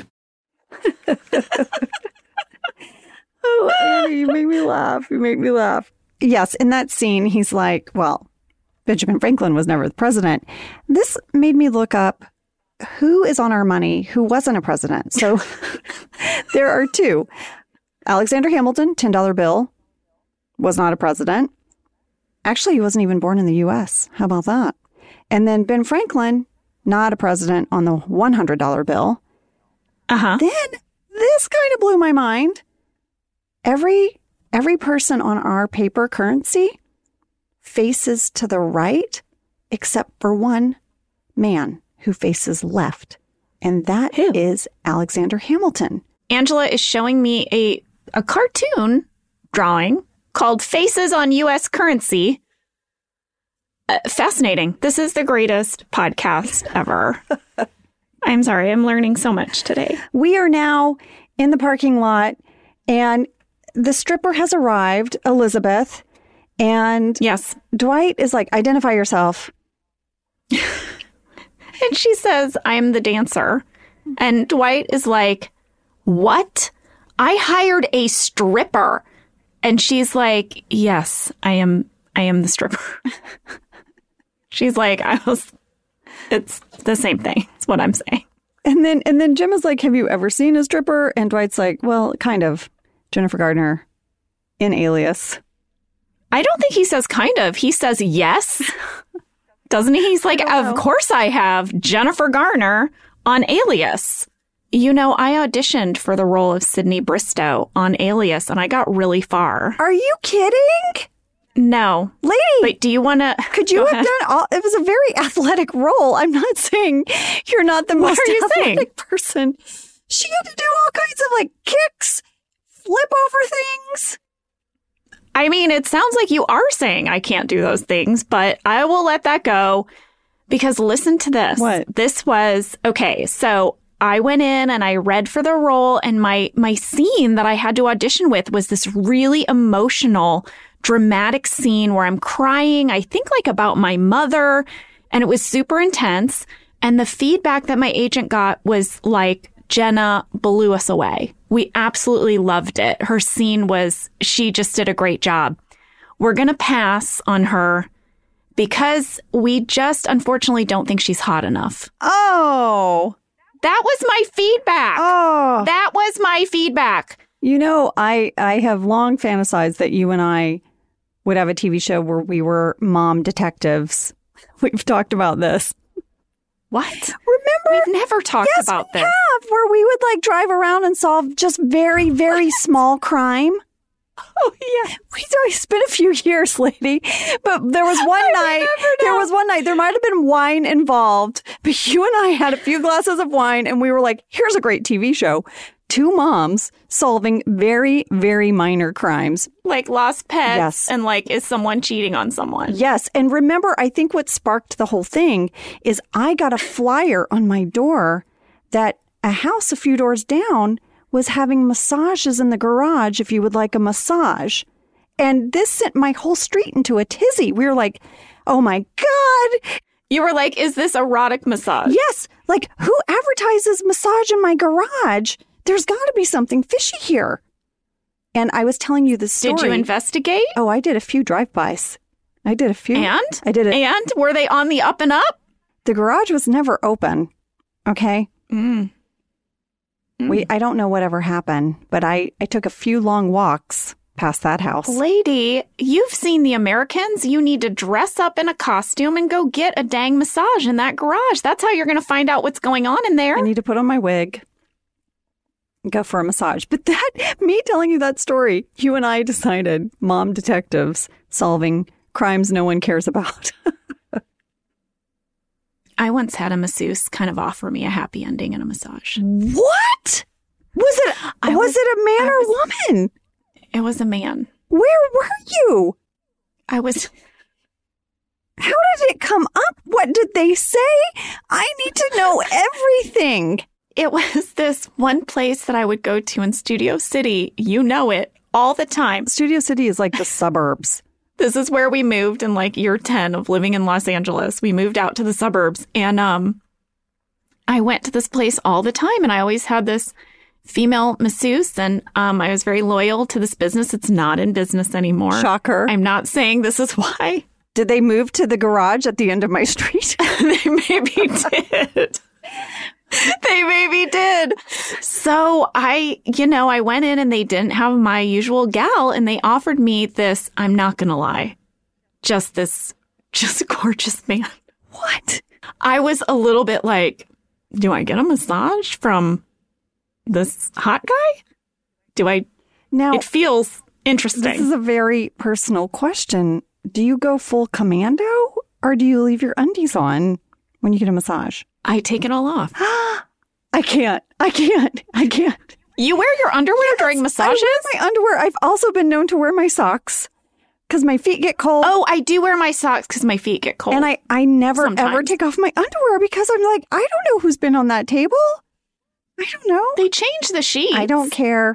Oh, Annie, you make me laugh. Yes, in that scene, he's like, well, Benjamin Franklin was never the president. This made me look up who is on our money who wasn't a president. So there are two. Alexander Hamilton, $10 bill, was not a president. Actually, he wasn't even born in the U.S. How about that? And then Ben Franklin, not a president on the $100 bill. Uh-huh. Then this kind of blew my mind. Every person on our paper currency faces to the right, except for one man who faces left. And that is Alexander Hamilton. Angela is showing me a cartoon drawing called Faces on U.S. Currency. Fascinating. This is the greatest podcast ever. I'm sorry. I'm learning so much today. We are now in the parking lot, And the stripper has arrived, Elizabeth. And yes, Dwight is like, identify yourself. And she says, I'm the dancer. And Dwight is like, what? I hired a stripper. And she's like, yes, I am the stripper. She's like, it's the same thing. It's what I'm saying. And then Jim is like, have you ever seen a stripper? And Dwight's like, well, kind of. Jennifer Gardner in Alias. I don't think he says kind of. He says yes. Doesn't he? He's like, of course I have Jennifer Garner on Alias. You know, I auditioned for the role of Sydney Bristow on Alias, and I got really far. Are you kidding? No. Lady. But do you want to... Could you have done all... It was a very athletic role. I'm not saying you're not the most athletic person. She had to do all kinds of like kicks, flip over things. I mean, it sounds like you are saying I can't do those things, but I will let that go because listen to this. What? This was... Okay, so... I went in and I read for the role, and my scene that I had to audition with was this really emotional, dramatic scene where I'm crying, I think like about my mother, and it was super intense. And the feedback that my agent got was like, Jenna blew us away. We absolutely loved it. Her scene was, she just did a great job. We're going to pass on her because we just unfortunately don't think she's hot enough. Oh, that was my feedback. Oh, that was my feedback. You know, I have long fantasized that you and I would have a TV show where we were mom detectives. We've talked about this. What? Remember? We've never talked about this. Have, where we would like drive around and solve just very, very small crime. Oh, yeah. It's been a few years, lady. But there was one night. There might have been wine involved. But you and I had a few glasses of wine and we were like, here's a great TV show. Two moms solving very, very minor crimes. Like lost pets. Yes. And like, is someone cheating on someone? Yes. And remember, I think what sparked the whole thing is I got a flyer on my door that a house a few doors down was having massages in the garage if you would like a massage. And this sent my whole street into a tizzy. We were like, oh my God. You were like, is this erotic massage? Yes. Like, who advertises massage in my garage? There's got to be something fishy here. And I was telling you the story. Did you investigate? Oh, I did a few drive-bys. I did a few. And? I did it. And? Were they on the up and up? The garage was never open. Okay? I don't know whatever happened, but I took a few long walks past that house. Lady, you've seen The Americans. You need to dress up in a costume and go get a dang massage in that garage. That's how you're going to find out what's going on in there. I need to put on my wig and go for a massage. But me telling you that story, you and I decided mom detectives solving crimes no one cares about. I once had a masseuse kind of offer me a happy ending in a massage. What? Was it a man or woman? It was a man. Where were you? I was... How did it come up? What did they say? I need to know everything. It was this one place that I would go to in Studio City. You know it all the time. Studio City is like the suburbs. This is where we moved in like year 10 of living in Los Angeles. We moved out to the suburbs and I went to this place all the time and I always had this female masseuse and I was very loyal to this business. It's not in business anymore. Shocker. I'm not saying this is why. Did they move to the garage at the end of my street? They maybe did. They maybe did. So I went in and they didn't have my usual gal and they offered me this, I'm not going to lie, just gorgeous man. What? I was a little bit like, do I get a massage from this hot guy? Now, it feels interesting. This is a very personal question. Do you go full commando or do you leave your undies on when you get a massage? I take it all off. I can't. You wear your underwear during massages? I wear my underwear. I've also been known to wear my socks because my feet get cold. Oh, I do wear my socks because my feet get cold. And I never sometimes. Ever take off my underwear because I'm like, I don't know who's been on that table. I don't know. They change the sheets. I don't care.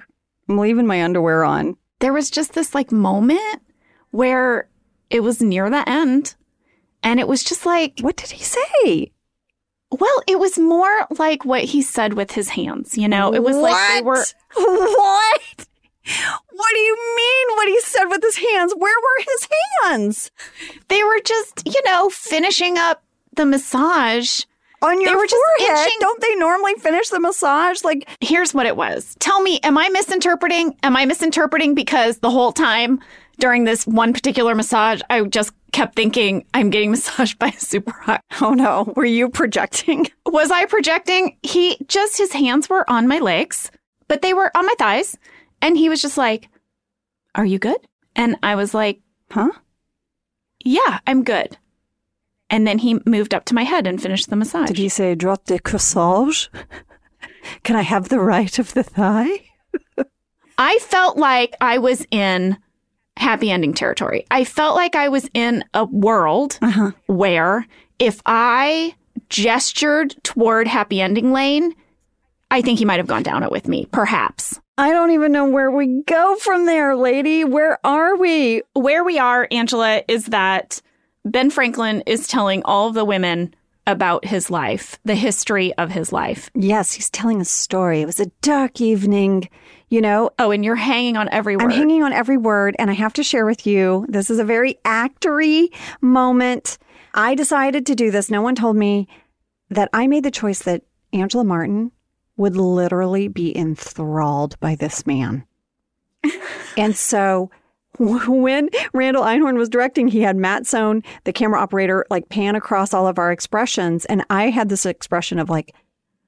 I'm leaving my underwear on. There was just this like moment where it was near the end. And it was just like, what did he say? Well, it was more like what he said with his hands, you know? It was like they were... What? What do you mean what he said with his hands? Where were his hands? They were just, finishing up the massage. On your forehead? Don't they normally finish the massage? Like, here's what it was. Tell me, am I misinterpreting? Am I misinterpreting? Because the whole time during this one particular massage, I just kept thinking I'm getting massaged by a super hot. Oh no, were you projecting? Was I projecting? His hands were on my legs, but they were on my thighs. And he was just like, are you good? And I was like, huh? Yeah, I'm good. And then he moved up to my head and finished the massage. Did he say, droite de corsage? Can I have the right of the thigh? I felt like I was in happy ending territory. I felt like I was in a world where if I gestured toward happy ending lane, I think he might have gone down it with me, perhaps. I don't even know where we go from there, lady. Where are we? Where we are, Angela, is that Ben Franklin is telling all of the women about his life, the history of his life. Yes, he's telling a story. It was a dark evening, Oh, and you're hanging on every word. I'm hanging on every word, and I have to share with you, this is a very actory moment. I decided to do this. No one told me that I made the choice that Angela Martin would literally be enthralled by this man. And so when Randall Einhorn was directing, he had Matt Sohn, the camera operator, like pan across all of our expressions. And I had this expression of like,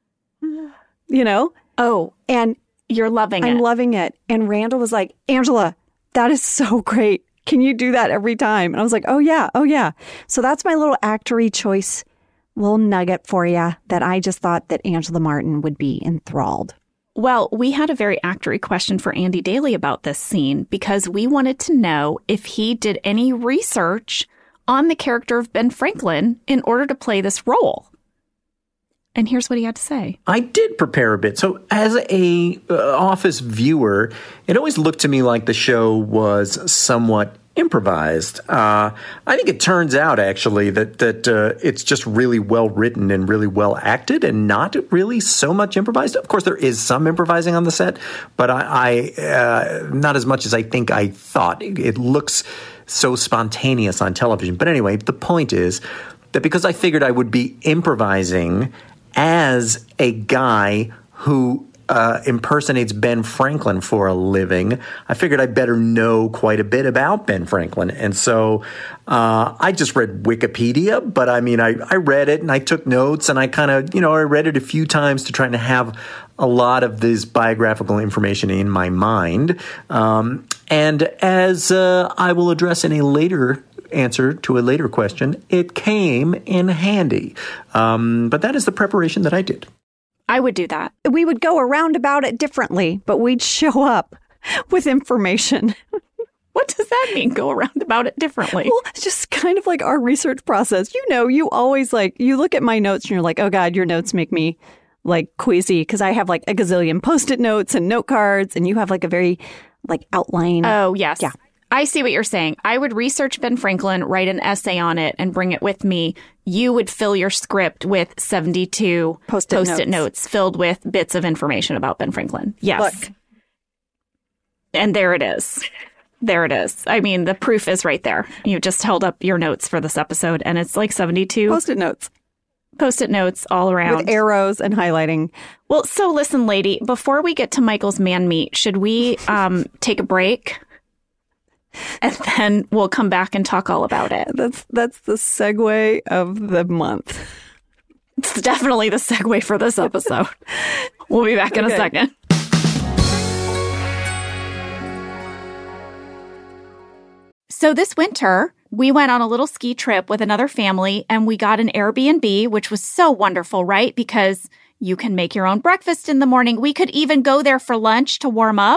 Oh, and you're loving it. I'm loving it. And Randall was like, Angela, that is so great. Can you do that every time? And I was like, oh yeah. So that's my little actory choice, little nugget for you that I just thought that Angela Martin would be enthralled. Well, we had a very actory question for Andy Daly about this scene because we wanted to know if he did any research on the character of Ben Franklin in order to play this role. And here's what he had to say. I did prepare a bit. So as a office viewer, it always looked to me like the show was somewhat improvised. I think it turns out, actually, that it's just really well written and really well acted and not really so much improvised. Of course, there is some improvising on the set, but I not as much as I think I thought. It looks so spontaneous on television. But anyway, the point is that because I figured I would be improvising as a guy who impersonates Ben Franklin for a living, I figured I better know quite a bit about Ben Franklin. And so I just read Wikipedia, but I mean, I read it and I took notes and I kind of, I read it a few times to try to have a lot of this biographical information in my mind. And as I will address in a later answer to a later question, it came in handy. But that is the preparation that I did. I would do that. We would go around about it differently, but we'd show up with information. What does that mean, go around about it differently? Well, it's just kind of like our research process. You always you look at my notes and you're like, oh God, your notes make me like queasy because I have like a gazillion Post-it notes and note cards and you have like a very like outline. Oh, yes. Yeah. I see what you're saying. I would research Ben Franklin, write an essay on it, and bring it with me. You would fill your script with 72 Post-it notes filled with bits of information about Ben Franklin. Yes. Look. And there it is. There it is. I mean, the proof is right there. You just held up your notes for this episode, and it's like 72 Post-it notes. Post-it notes all around. With arrows and highlighting. Well, so listen, lady, before we get to Michael's man meat, should we take a break? And then we'll come back and talk all about it. That's the segue of the month. It's definitely the segue for this episode. We'll be back in a second. So this winter, we went on a little ski trip with another family and we got an Airbnb, which was so wonderful, right? Because you can make your own breakfast in the morning. We could even go there for lunch to warm up.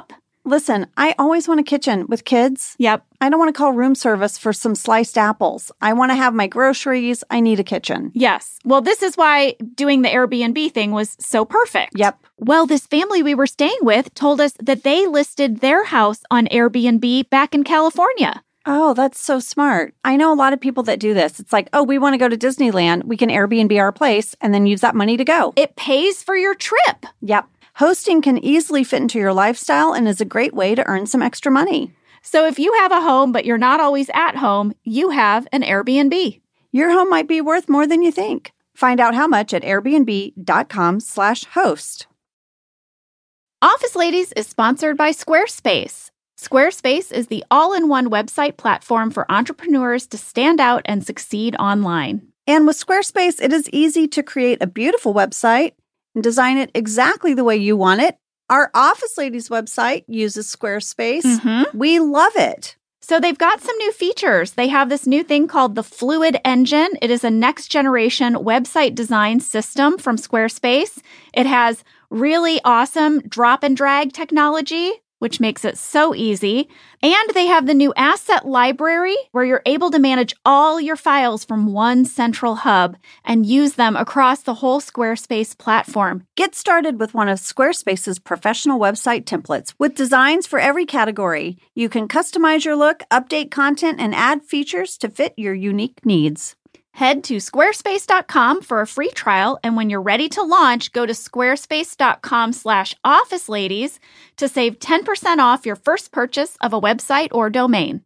Listen, I always want a kitchen with kids. Yep. I don't want to call room service for some sliced apples. I want to have my groceries. I need a kitchen. Yes. Well, this is why doing the Airbnb thing was so perfect. Yep. Well, this family we were staying with told us that they listed their house on Airbnb back in California. Oh, that's so smart. I know a lot of people that do this. It's like, oh, we want to go to Disneyland. We can Airbnb our place and then use that money to go. It pays for your trip. Yep. Hosting can easily fit into your lifestyle and is a great way to earn some extra money. So if you have a home, but you're not always at home, you have an Airbnb. Your home might be worth more than you think. Find out how much at airbnb.com/host. Office Ladies is sponsored by Squarespace. Squarespace is the all-in-one website platform for entrepreneurs to stand out and succeed online. And with Squarespace, it is easy to create a beautiful website and design it exactly the way you want it. Our Office Ladies website uses Squarespace. We love it. So they've got some new features. They have this new thing called the Fluid Engine. It is a next-generation website design system from Squarespace. It has really awesome drop-and-drag technology, which makes it so easy. And they have the new asset library where you're able to manage all your files from one central hub and use them across the whole Squarespace platform. Get started with one of Squarespace's professional website templates with designs for every category. You can customize your look, update content, and add features to fit your unique needs. Head to squarespace.com for a free trial, and when you're ready to launch, go to squarespace.com/officeladies to save 10% off your first purchase of a website or domain.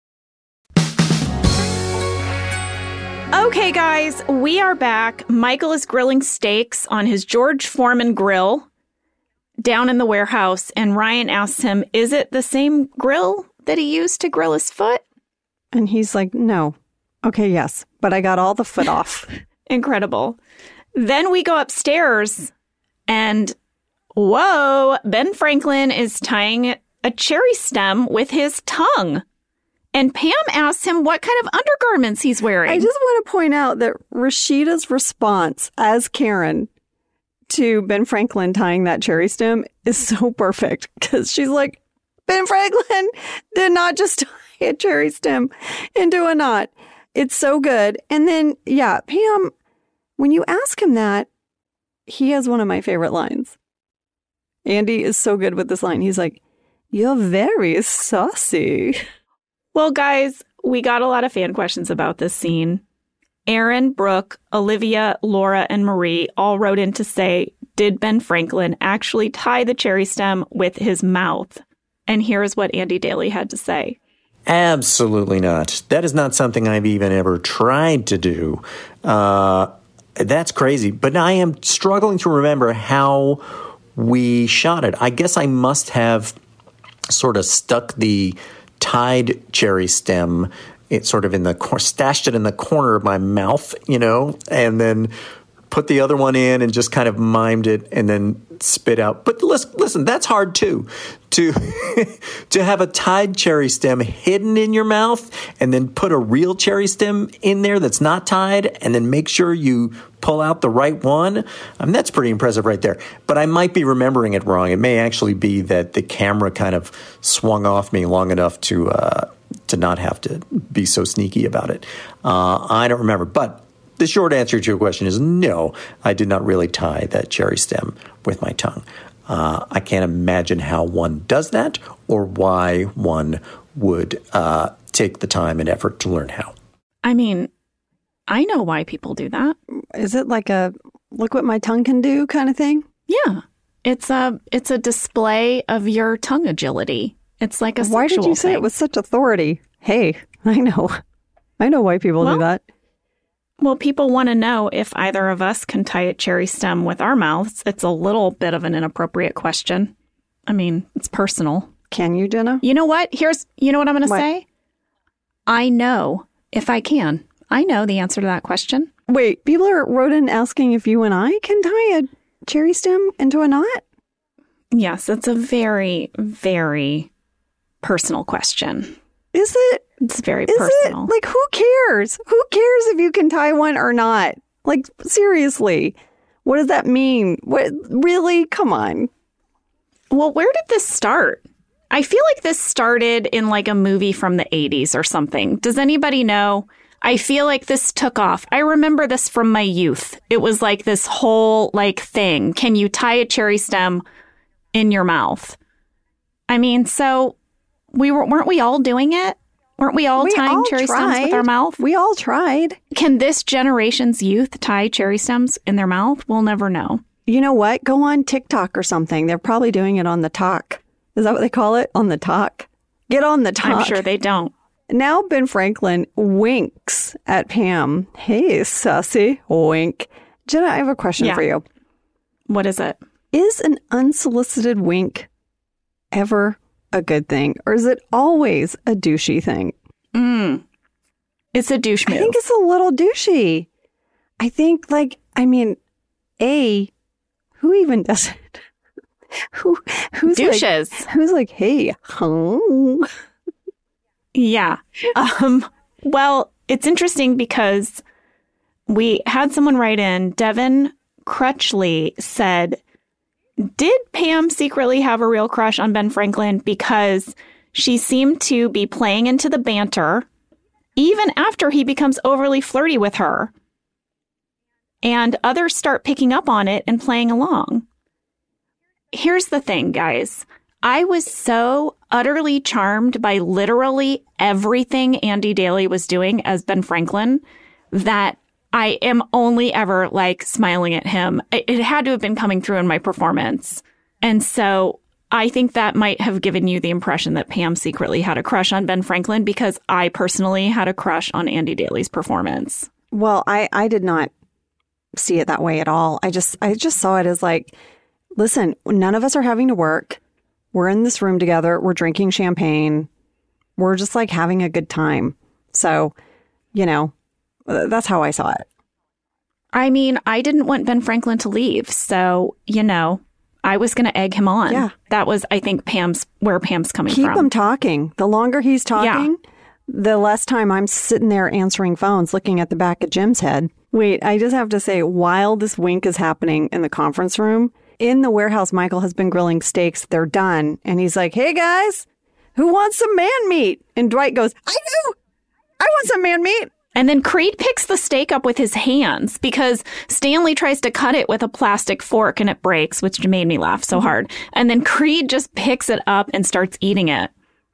Okay, guys, we are back. Michael is grilling steaks on his George Foreman grill down in the warehouse, and Ryan asks him, is it the same grill that he used to grill his foot? And he's like, no. Okay, yes, but I got all the foot off. Incredible. Then we go upstairs and, whoa, Ben Franklin is tying a cherry stem with his tongue. And Pam asks him what kind of undergarments he's wearing. I just want to point out that Rashida's response as Karen to Ben Franklin tying that cherry stem is so perfect because she's like, Ben Franklin did not just tie a cherry stem into a knot. It's so good. And then, yeah, Pam, when you ask him that, he has one of my favorite lines. Andy is so good with this line. He's like, you're very saucy. Well, guys, we got a lot of fan questions about this scene. Aaron, Brooke, Olivia, Laura, and Marie all wrote in to say, did Ben Franklin actually tie the cherry stem with his mouth? And here's what Andy Daly had to say. Absolutely not. That is not something I've even ever tried to do. That's crazy. But I am struggling to remember how we shot it. I guess I must have sort of stuck the tied cherry stem stashed it in the corner of my mouth, and then put the other one in and just kind of mimed it and then spit out. But listen, that's hard too. To have a tied cherry stem hidden in your mouth and then put a real cherry stem in there that's not tied and then make sure you pull out the right one. That's pretty impressive right there. But I might be remembering it wrong. It may actually be that the camera kind of swung off me long enough to not have to be so sneaky about it. I don't remember. But the short answer to your question is no, I did not really tie that cherry stem with my tongue. I can't imagine how one does that or why one would take the time and effort to learn how. I mean, I know why people do that. Is it like a look what my tongue can do kind of thing? Yeah. It's a display of your tongue agility. It's like a Why sexual did you say thing. it with such authority? Hey, I know why people do that. Well, people want to know if either of us can tie a cherry stem with our mouths. It's a little bit of an inappropriate question. I mean, it's personal. Can you, Jenna? You know what? You know what I'm going to say? I know if I can. I know the answer to that question. Wait, people wrote in asking if you and I can tie a cherry stem into a knot? Yes, it's a very, very personal question. Is it? It's very personal. It? Like, who cares? Who cares if you can tie one or not? Like, seriously, what does that mean? What? Really? Come on. Well, where did this start? I feel like this started in like a movie from the 80s or something. Does anybody know? I feel like this took off. I remember this from my youth. It was like this whole like thing. Can you tie a cherry stem in your mouth? I mean, so weren't we all doing it? Weren't we all tying cherry stems with our mouth? We all tried. Can this generation's youth tie cherry stems in their mouth? We'll never know. You know what? Go on TikTok or something. They're probably doing it on the talk. Is that what they call it? On the talk? Get on the talk. I'm sure they don't. Now Ben Franklin winks at Pam. Hey, sassy. Wink. Jenna, I have a question for you. What is it? Is an unsolicited wink ever a good thing? Or is it always a douchey thing? It's a douche move. I think it's a little douchey. I think who even does it? Who's douches? Who's like, hey, huh? Yeah. Well, it's interesting because we had someone write in. Devin Crutchley said, did Pam secretly have a real crush on Ben Franklin because she seemed to be playing into the banter even after he becomes overly flirty with her? And others start picking up on it and playing along. Here's the thing, guys. I was so utterly charmed by literally everything Andy Daly was doing as Ben Franklin that I am only ever like smiling at him. It had to have been coming through in my performance. And so I think that might have given you the impression that Pam secretly had a crush on Ben Franklin because I personally had a crush on Andy Daly's performance. Well, I did not see it that way at all. I just saw it as like, listen, none of us are having to work. We're in this room together. We're drinking champagne. We're just like having a good time. So, that's how I saw it. I mean, I didn't want Ben Franklin to leave. So, I was going to egg him on. Yeah. That was, I think, where Pam's coming from. Keep him talking. The longer he's talking, the less time I'm sitting there answering phones, looking at the back of Jim's head. Wait, I just have to say, while this wink is happening in the conference room, in the warehouse, Michael has been grilling steaks. They're done. And he's like, hey, guys, who wants some man meat? And Dwight goes, I do. I want some man meat. And then Creed picks the steak up with his hands because Stanley tries to cut it with a plastic fork and it breaks, which made me laugh so hard. And then Creed just picks it up and starts eating it.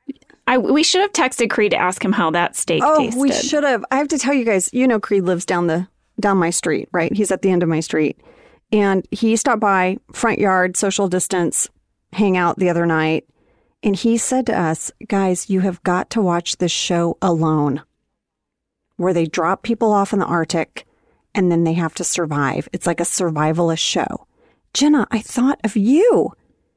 We should have texted Creed to ask him how that steak tasted. Oh, we should have. I have to tell you guys, Creed lives down my street, right? He's at the end of my street. And he stopped by, front yard, social distance, hang out the other night. And he said to us, guys, you have got to watch this show Alone, where they drop people off in the Arctic and then they have to survive. It's like a survivalist show. Jenna, I thought of you.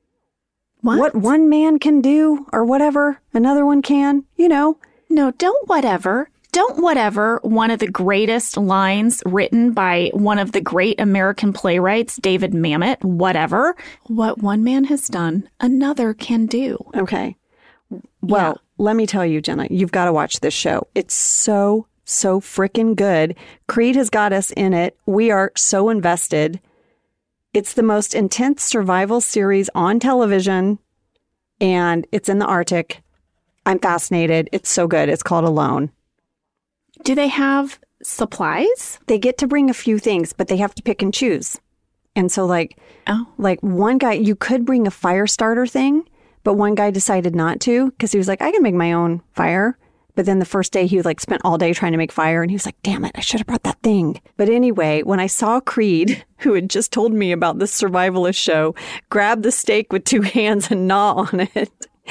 What one man can do or whatever another one can, No, don't whatever. Don't whatever one of the greatest lines written by one of the great American playwrights, David Mamet, whatever. What one man has done, another can do. Okay. Well, let me tell you, Jenna, you've got to watch this show. It's so freaking good. Creed has got us in it. We are so invested. It's the most intense survival series on television, and it's in the Arctic. I'm fascinated. It's so good. It's called Alone. Do they have supplies? They get to bring a few things, but they have to pick and choose. And so like one guy, you could bring a fire starter thing, but one guy decided not to because he was like, I can make my own fire. But then the first day he spent all day trying to make fire and he was like, damn it, I should have brought that thing. But anyway, when I saw Creed, who had just told me about this survivalist show, grab the steak with two hands and gnaw on it.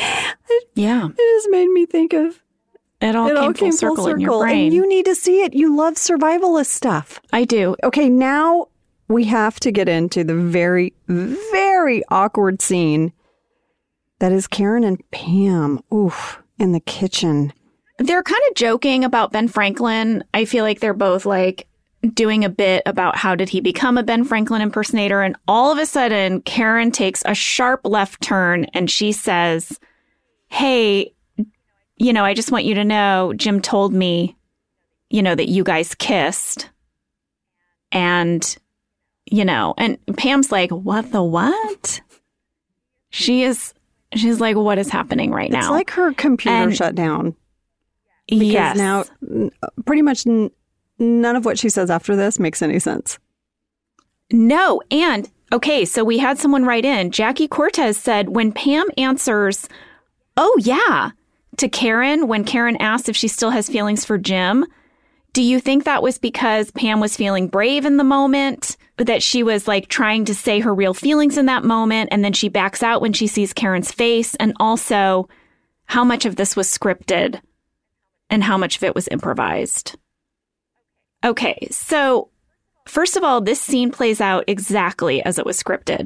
It just made me think of It all came full circle in your brain. And you need to see it. You love survivalist stuff. I do. Okay, now we have to get into the very, very awkward scene that is Karen and Pam, in the kitchen. They're kind of joking about Ben Franklin. I feel like they're both doing a bit about how did he become a Ben Franklin impersonator. And all of a sudden, Karen takes a sharp left turn and she says, hey, I just want you to know, Jim told me, that you guys kissed. And, and Pam's like, what the what? She is She's like, what is happening right now? It's like her computer shut down. Because yes. now pretty much none of what she says after this makes any sense. No. And, okay, so we had someone write in. Jackie Cortez said, when Pam answers, oh, yeah, to Karen, when Karen asks if she still has feelings for Jim, do you think that was because Pam was feeling brave in the moment? That she was like trying to say her real feelings in that moment, and then she backs out when she sees Karen's face? And also, how much of this was scripted and how much of it was improvised? Okay, so first of all, this scene plays out exactly as it was scripted.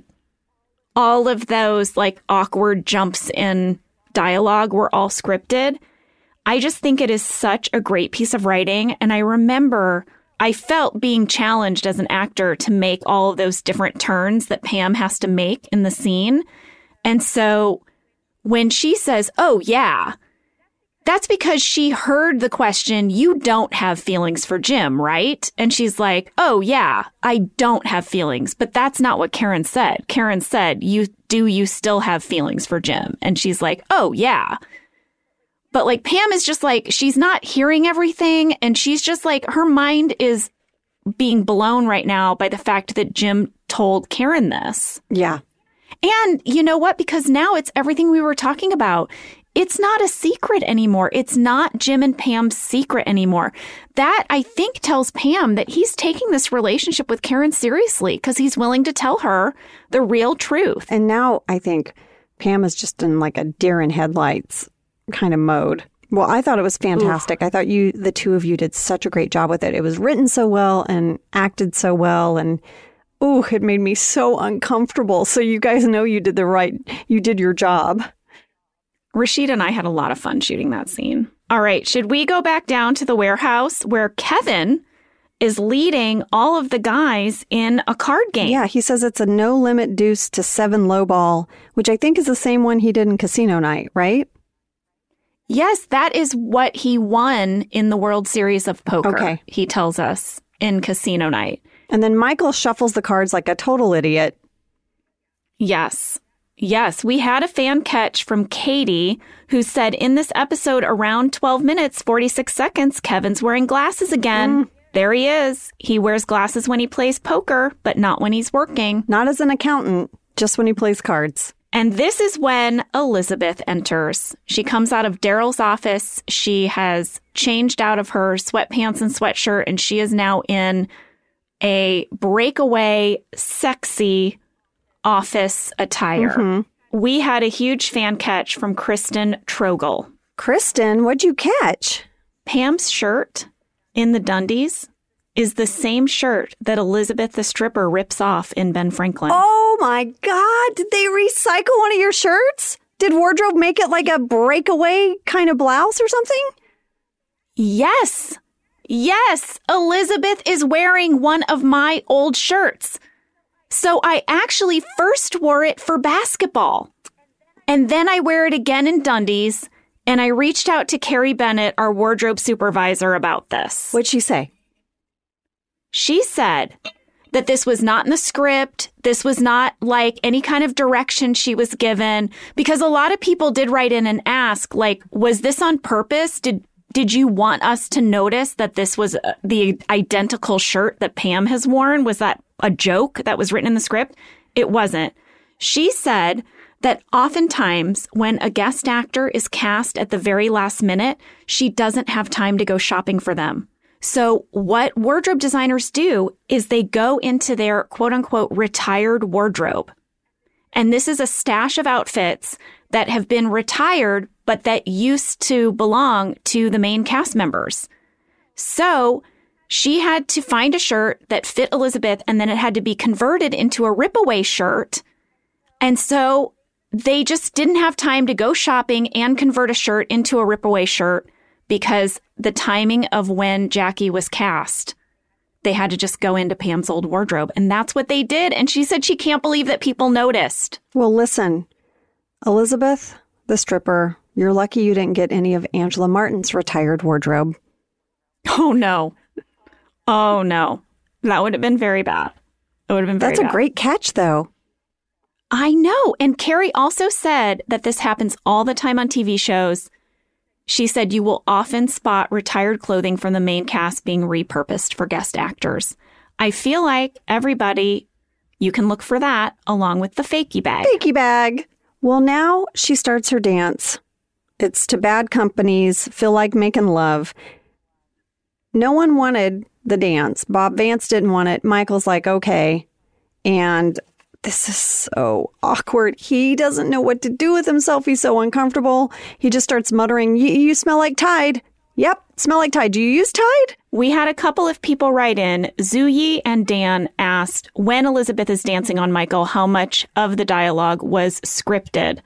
All of those like awkward jumps in dialogue were all scripted. I just think it is such a great piece of writing. And I remember I felt being challenged as an actor to make all of those different turns that Pam has to make in the scene. And so when she says, oh, yeah, that's because she heard the question, you don't have feelings for Jim, right? And she's like, oh, yeah, I don't have feelings. But that's not what Karen said. Karen said, you still have feelings for Jim? And she's like, oh, yeah. But like Pam is just like, she's not hearing everything. And she's just like, her mind is being blown right now by the fact that Jim told Karen this. Yeah. And you know what? Because now it's everything we were talking about. It's not a secret anymore. It's not Jim and Pam's secret anymore. That, I think, tells Pam that he's taking this relationship with Karen seriously because he's willing to tell her the real truth. And now I think Pam is just in like a deer in headlights kind of mode. Well, I thought it was fantastic. Oof. I thought the two of you did such a great job with it. It was written so well and acted so well. And it made me so uncomfortable. So you guys know you did your job. Rashida and I had a lot of fun shooting that scene. All right, should we go back down to the warehouse where Kevin is leading all of the guys in a card game? Yeah, he says it's a no-limit deuce to 7 low ball, which I think is the same one he did in Casino Night, right? Yes, that is what he won in the World Series of Poker, okay. He tells us in Casino Night. And then Michael shuffles the cards like a total idiot. Yes. Yes, we had a fan catch from Katie who said in this episode around 12 minutes, 46 seconds, Kevin's wearing glasses again. There he is. He wears glasses when he plays poker, but not when he's working. Not as an accountant, just when he plays cards. And this is when Elizabeth enters. She comes out of Daryl's office. She has changed out of her sweatpants and sweatshirt, and she is now in a breakaway, sexy office attire. Mm-hmm. We had a huge fan catch from Kristen Trogel. Kristen, what'd you catch? Pam's shirt in the Dundies is the same shirt that Elizabeth the stripper rips off in Ben Franklin. Oh my God! Did they recycle one of your shirts? Did wardrobe make it like a breakaway kind of blouse or something? Yes. Yes. Elizabeth is wearing one of my old shirts. So I actually first wore it for basketball. And then I wear it again in Dundies. And I reached out to Carrie Bennett, our wardrobe supervisor, about this. What'd she say? She said that this was not in the script. This was not like any kind of direction she was given. Because a lot of people did write in and ask, like, was this on purpose? Did you want us to notice that this was the identical shirt that Pam has worn? Was that a joke that was written in the script? It wasn't. She said that oftentimes when a guest actor is cast at the very last minute, she doesn't have time to go shopping for them. So what wardrobe designers do is they go into their quote unquote retired wardrobe. And this is a stash of outfits that have been retired, but that used to belong to the main cast members. So she had to find a shirt that fit Elizabeth, and then it had to be converted into a ripaway shirt. And so they just didn't have time to go shopping and convert a shirt into a ripaway shirt because the timing of when Jackie was cast, they had to just go into Pam's old wardrobe. And that's what they did. And she said she can't believe that people noticed. Well, listen, Elizabeth, the stripper, you're lucky you didn't get any of Angela Martin's retired wardrobe. Oh, no. Oh, no. That would have been very bad. It would have been very bad. That's a great catch, though. I know. And Carrie also said that this happens all the time on TV shows. She said you will often spot retired clothing from the main cast being repurposed for guest actors. I feel like everybody, you can look for that along with the fakey bag. Fakey bag. Well, now she starts her dance. It's to Bad Company's Feel Like Making Love. No one wanted the dance. Bob Vance didn't want it. Michael's like, okay. And this is so awkward. He doesn't know what to do with himself. He's so uncomfortable. He just starts muttering, you smell like Tide. Yep, smell like Tide. Do you use Tide? We had a couple of people write in. Zuyi and Dan asked, when Elizabeth is dancing on Michael, how much of the dialogue was scripted?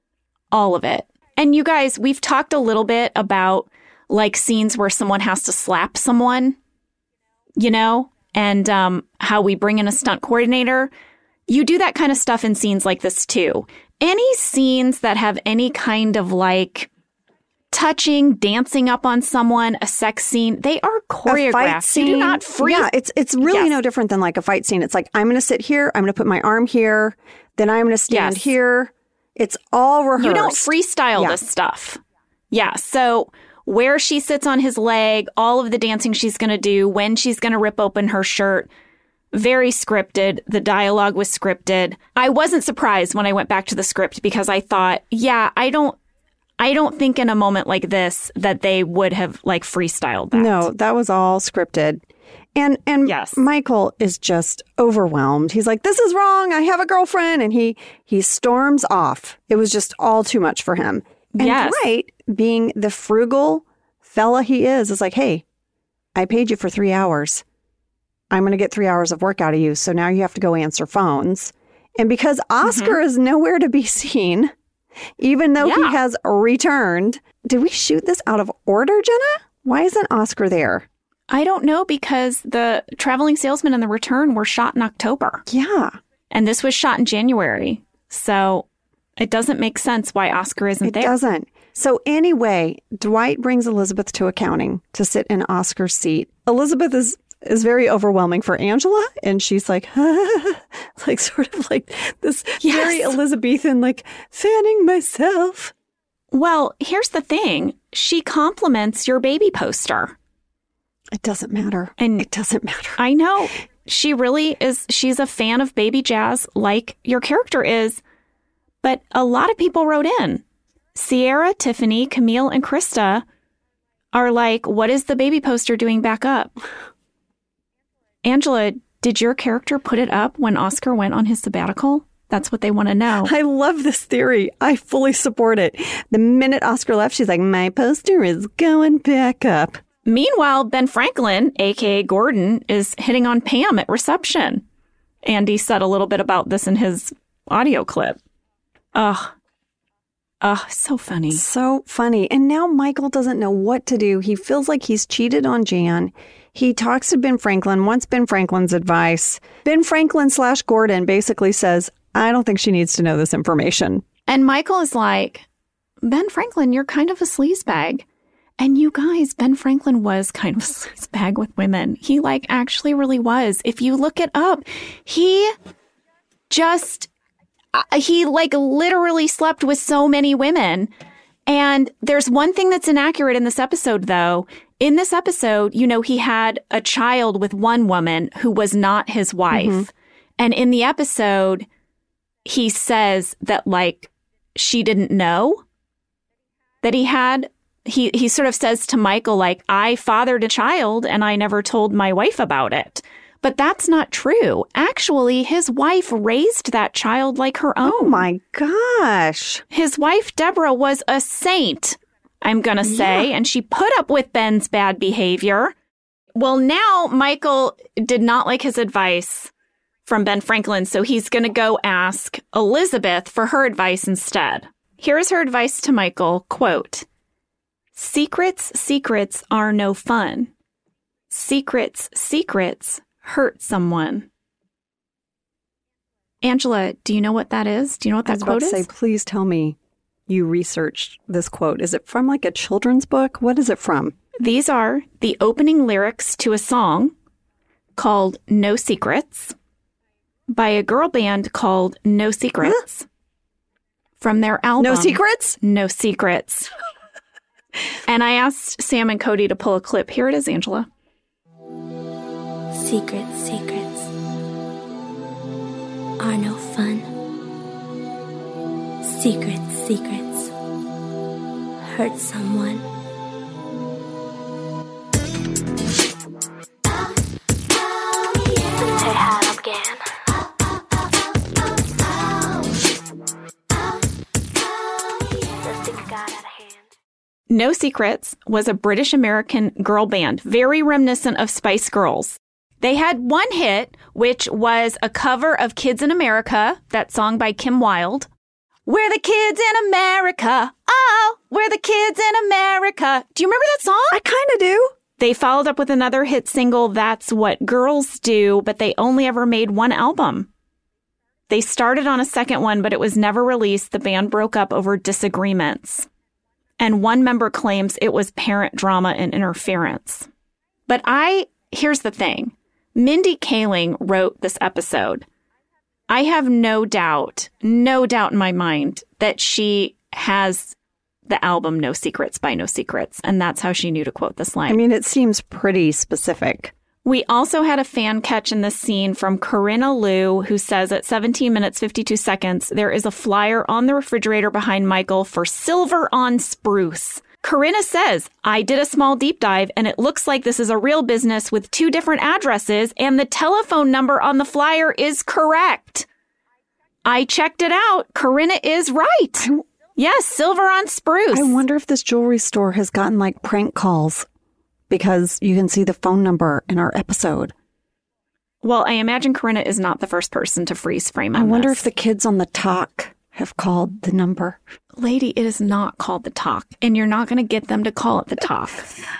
All of it. And you guys, we've talked a little bit about like scenes where someone has to slap someone, you know, and how we bring in a stunt coordinator. You do that kind of stuff in scenes like this, too. Any scenes that have any kind of like touching, dancing up on someone, a sex scene, they are choreographed. A fight scene, you do not free. Yeah, it's really no different than like a fight scene. It's like, I'm going to sit here. I'm going to put my arm here. Then I'm going to stand here. It's all rehearsed. You don't freestyle this stuff. Yeah. So where she sits on his leg, all of the dancing she's going to do, when she's going to rip open her shirt, very scripted. The dialogue was scripted. I wasn't surprised when I went back to the script because I thought, yeah, I don't think in a moment like this that they would have like freestyled that. No, that was all scripted. And yes. Michael is just overwhelmed. He's like, this is wrong. I have a girlfriend. And he storms off. It was just all too much for him. And Dwight, being the frugal fella he is like, hey, I paid you for 3 hours. I'm going to get 3 hours of work out of you. So now you have to go answer phones. And because Oscar is nowhere to be seen, even though he has returned, did we shoot this out of order, Jenna? Why isn't Oscar there? I don't know, because the Traveling Salesman and The Return were shot in October. Yeah. And this was shot in January. So it doesn't make sense why Oscar isn't there. It doesn't. So anyway, Dwight brings Elizabeth to accounting to sit in Oscar's seat. Elizabeth is very overwhelming for Angela. And she's like, like sort of like this very Elizabethan, like fanning myself. Well, here's the thing. She compliments your baby poster. It doesn't matter. And it doesn't matter. I know. She really is. She's a fan of baby jazz like your character is. But a lot of people wrote in. Sierra, Tiffany, Camille, and Krista are like, what is the baby poster doing back up? Angela, did your character put it up when Oscar went on his sabbatical? That's what they want to know. I love this theory. I fully support it. The minute Oscar left, she's like, my poster is going back up. Meanwhile, Ben Franklin, a.k.a. Gordon, is hitting on Pam at reception. Andy said a little bit about this in his audio clip. So funny. So funny. And now Michael doesn't know what to do. He feels like he's cheated on Jan. He talks to Ben Franklin, wants Ben Franklin's advice. Ben Franklin / Gordon basically says, I don't think she needs to know this information. And Michael is like, Ben Franklin, you're kind of a sleazebag. And you guys, Ben Franklin was kind of a sleazebag with women. He actually really was. If you look it up, he literally slept with so many women. And there's one thing that's inaccurate in this episode, though. In this episode, he had a child with one woman who was not his wife. Mm-hmm. And in the episode, he says that she didn't know that he had. He sort of says to Michael, I fathered a child and I never told my wife about it. But that's not true. Actually, his wife raised that child like her own. Oh, my gosh. His wife, Deborah, was a saint, I'm going to say, and she put up with Ben's bad behavior. Well, now Michael did not like his advice from Ben Franklin, so he's going to go ask Elizabeth for her advice instead. Here's her advice to Michael, quote, secrets are no fun. Secrets hurt someone. Angela, do you know what that is? Do you know what that quote is? I was about to say, please tell me you researched this quote. Is it from a children's book? What is it from? These are the opening lyrics to a song called No Secrets by a girl band called No Secrets. From their album. No Secrets? No Secrets. And I asked Sam and Cody to pull a clip. Here it is, Angela. Secrets are no fun. Secrets hurt someone. Say hi again. This thing got out of hand. No Secrets was a British-American girl band, very reminiscent of Spice Girls. They had one hit, which was a cover of Kids in America, that song by Kim Wilde. We're the kids in America. Oh, we're the kids in America. Do you remember that song? I kind of do. They followed up with another hit single, That's What Girls Do, but they only ever made one album. They started on a second one, but it was never released. The band broke up over disagreements. And one member claims it was parent drama and interference. But here's the thing. Mindy Kaling wrote this episode. I have no doubt in my mind that she has the album No Secrets by No Secrets, and that's how she knew to quote this line. I mean, it seems pretty specific. We also had a fan catch in this scene from Corinna Liu, who says at 17 minutes, 52 seconds, there is a flyer on the refrigerator behind Michael for Silver on Spruce. Corinna says, I did a small deep dive and it looks like this is a real business with 2 different addresses and the telephone number on the flyer is correct. I checked it out. Corinna is right. Yes, Silver on Spruce. I wonder if this jewelry store has gotten like prank calls because you can see the phone number in our episode. Well, I imagine Corinna is not the first person to freeze frame on I wonder this. if the kids on the talk have called the number. Lady, it is not called the talk, and you're not going to get them to call it the talk.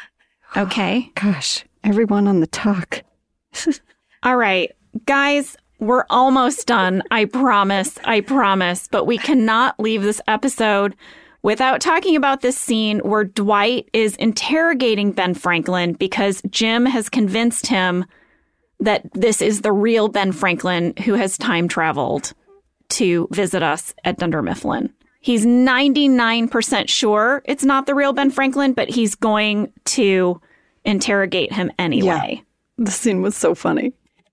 Okay? Gosh, everyone on the talk. All right, guys, we're almost done. I promise. But we cannot leave this episode without talking about this scene where Dwight is interrogating Ben Franklin because Jim has convinced him that this is the real Ben Franklin who has time traveled to visit us at Dunder Mifflin. He's 99% sure it's not the real Ben Franklin, but he's going to interrogate him anyway. Yeah. The scene was so funny.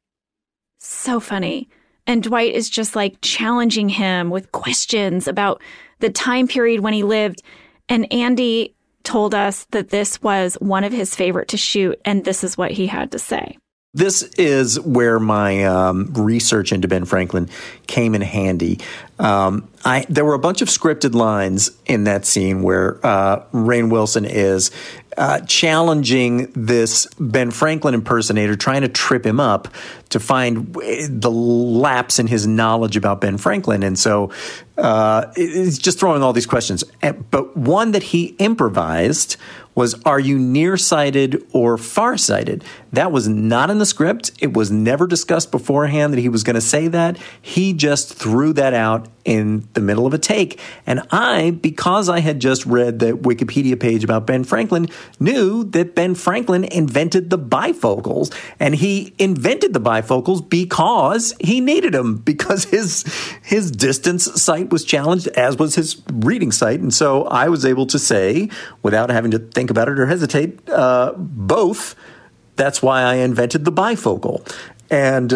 So funny. And Dwight is just like challenging him with questions about the time period when he lived. And Andy told us that this was one of his favorite to shoot. And this is what he had to say. This is where my research into Ben Franklin came in handy. There were a bunch of scripted lines in that scene where Rainn Wilson is challenging this Ben Franklin impersonator, trying to trip him up to find the lapse in his knowledge about Ben Franklin. And so it's just throwing all these questions. But one that he improvised was, are you nearsighted or farsighted? That was not in the script. It was never discussed beforehand that he was going to say that. He just threw that out in the middle of a take. And because I had just read the Wikipedia page about Ben Franklin, knew that Ben Franklin invented the bifocals. And he invented the bifocals because he needed them, because his distance sight was challenged, as was his reading sight. And so I was able to say, without having to think about it or hesitate, both. That's why I invented the bifocal. And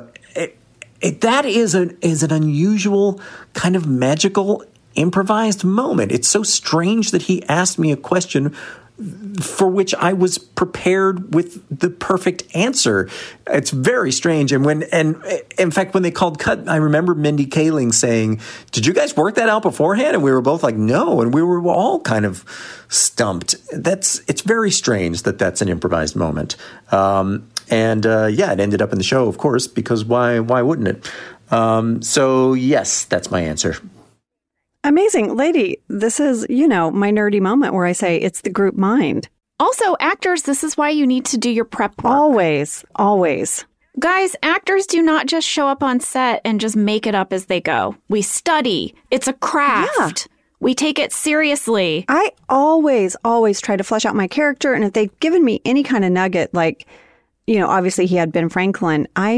that is an unusual kind of magical improvised moment. It's so strange that he asked me a question for which I was prepared with the perfect answer. It's very strange. And in fact, when they called cut, I remember Mindy Kaling saying, "Did you guys work that out beforehand?" And we were both like, "No." And we were all kind of stumped. It's very strange that that's an improvised moment. It ended up in the show, of course, because why wouldn't it? So yes, that's my answer. Amazing. Lady, this is, my nerdy moment where I say it's the group mind. Also, actors, this is why you need to do your prep work. Always, always. Guys, actors do not just show up on set and just make it up as they go. We study. It's a craft. Yeah. We take it seriously. I always try to flesh out my character. And if they've given me any kind of nugget, like, obviously he had Ben Franklin, I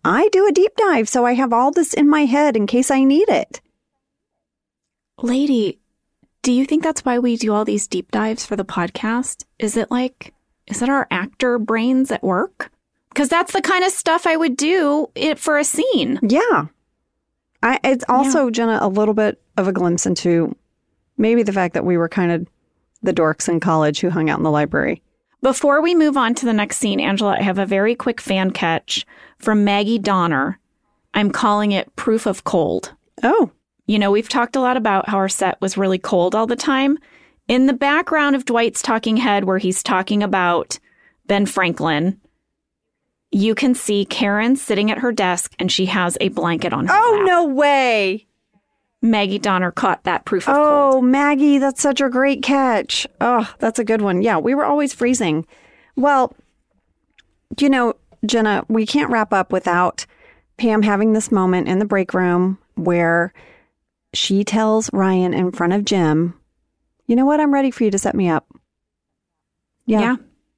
I do a deep dive, so I have all this in my head in case I need it. Lady, do you think that's why we do all these deep dives for the podcast? Is it our actor brains at work? Because that's the kind of stuff I would do for a scene. Yeah. It's also, Jenna, a little bit of a glimpse into maybe the fact that we were kind of the dorks in college who hung out in the library. Before we move on to the next scene, Angela, I have a very quick fan catch from Maggie Donner. I'm calling it Proof of Cold. Oh. You know, we've talked a lot about how our set was really cold all the time. In the background of Dwight's talking head, where he's talking about Ben Franklin, you can see Karen sitting at her desk and she has a blanket on her lap. No way. Maggie Donner caught that proof of cold. Oh, Maggie, that's such a great catch. Oh, that's a good one. Yeah, we were always freezing. Well, you know, Jenna, we can't wrap up without Pam having this moment in the break room where she tells Ryan in front of Jim, you know what? I'm ready for you to set me up. Yeah.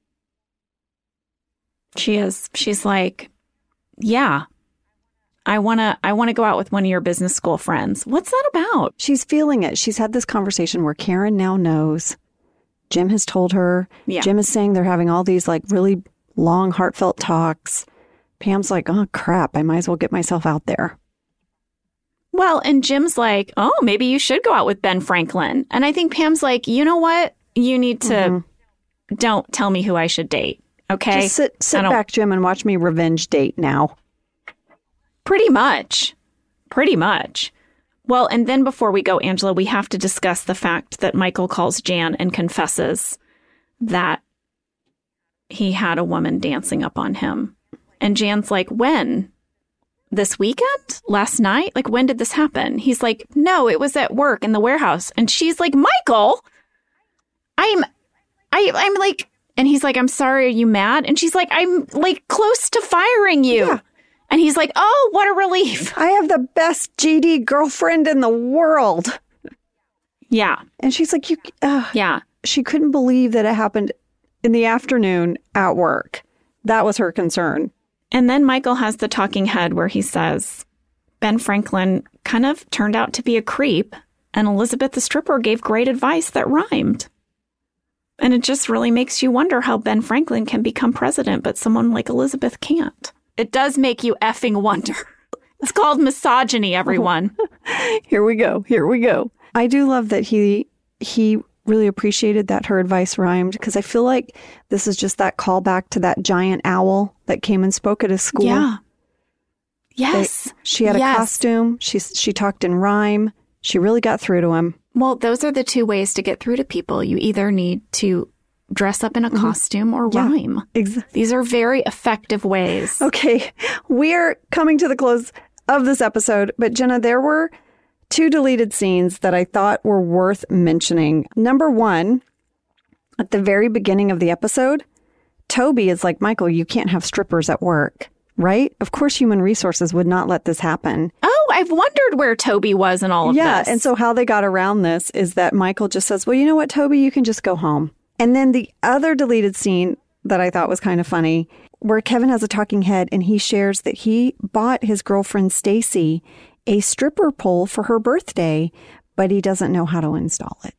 She is. She's like, yeah, I want to go out with one of your business school friends. What's that about? She's feeling it. She's had this conversation where Karen now knows. Jim has told her. Yeah. Jim is saying they're having all these like really long, heartfelt talks. Pam's like, oh, crap. I might as well get myself out there. Well, and Jim's like, oh, maybe you should go out with Ben Franklin. And I think Pam's like, you know what? You need to don't tell me who I should date. Okay. Just sit back, Jim, and watch me revenge date now. Pretty much. Well, and then before we go, Angela, we have to discuss the fact that Michael calls Jan and confesses that he had a woman dancing up on him. And Jan's like, when? This weekend? Last night? Like, when did this happen? He's like, no, it was at work in the warehouse. And she's like, Michael, I'm like, and he's like, I'm sorry, are you mad? And she's like, I'm like close to firing you. Yeah. And he's like, oh, what a relief. I have the best GD girlfriend in the world. Yeah. And she's like, yeah. She couldn't believe that it happened in the afternoon at work. That was her concern. And then Michael has the talking head where he says, Ben Franklin kind of turned out to be a creep, and Elizabeth the stripper gave great advice that rhymed. And it just really makes you wonder how Ben Franklin can become president, but someone like Elizabeth can't. It does make you effing wonder. It's called misogyny, everyone. Here we go. I do love that he really appreciated that her advice rhymed, because I feel like this is just that callback to that giant owl that came and spoke at his school. Yeah. Yes. She had a costume. She talked in rhyme. She really got through to him. Well, those are the two ways to get through to people. You either need to dress up in a costume or rhyme. Exactly. These are very effective ways. Okay. We're coming to the close of this episode, but Jenna, there were 2 deleted scenes that I thought were worth mentioning. Number 1, at the very beginning of the episode, Toby is like, Michael, you can't have strippers at work, right? Of course, human resources would not let this happen. Oh, I've wondered where Toby was in all of this. Yeah, and so how they got around this is that Michael just says, well, you know what, Toby, you can just go home. And then the other deleted scene that I thought was kind of funny, where Kevin has a talking head and he shares that he bought his girlfriend Stacy a stripper pole for her birthday, but he doesn't know how to install it.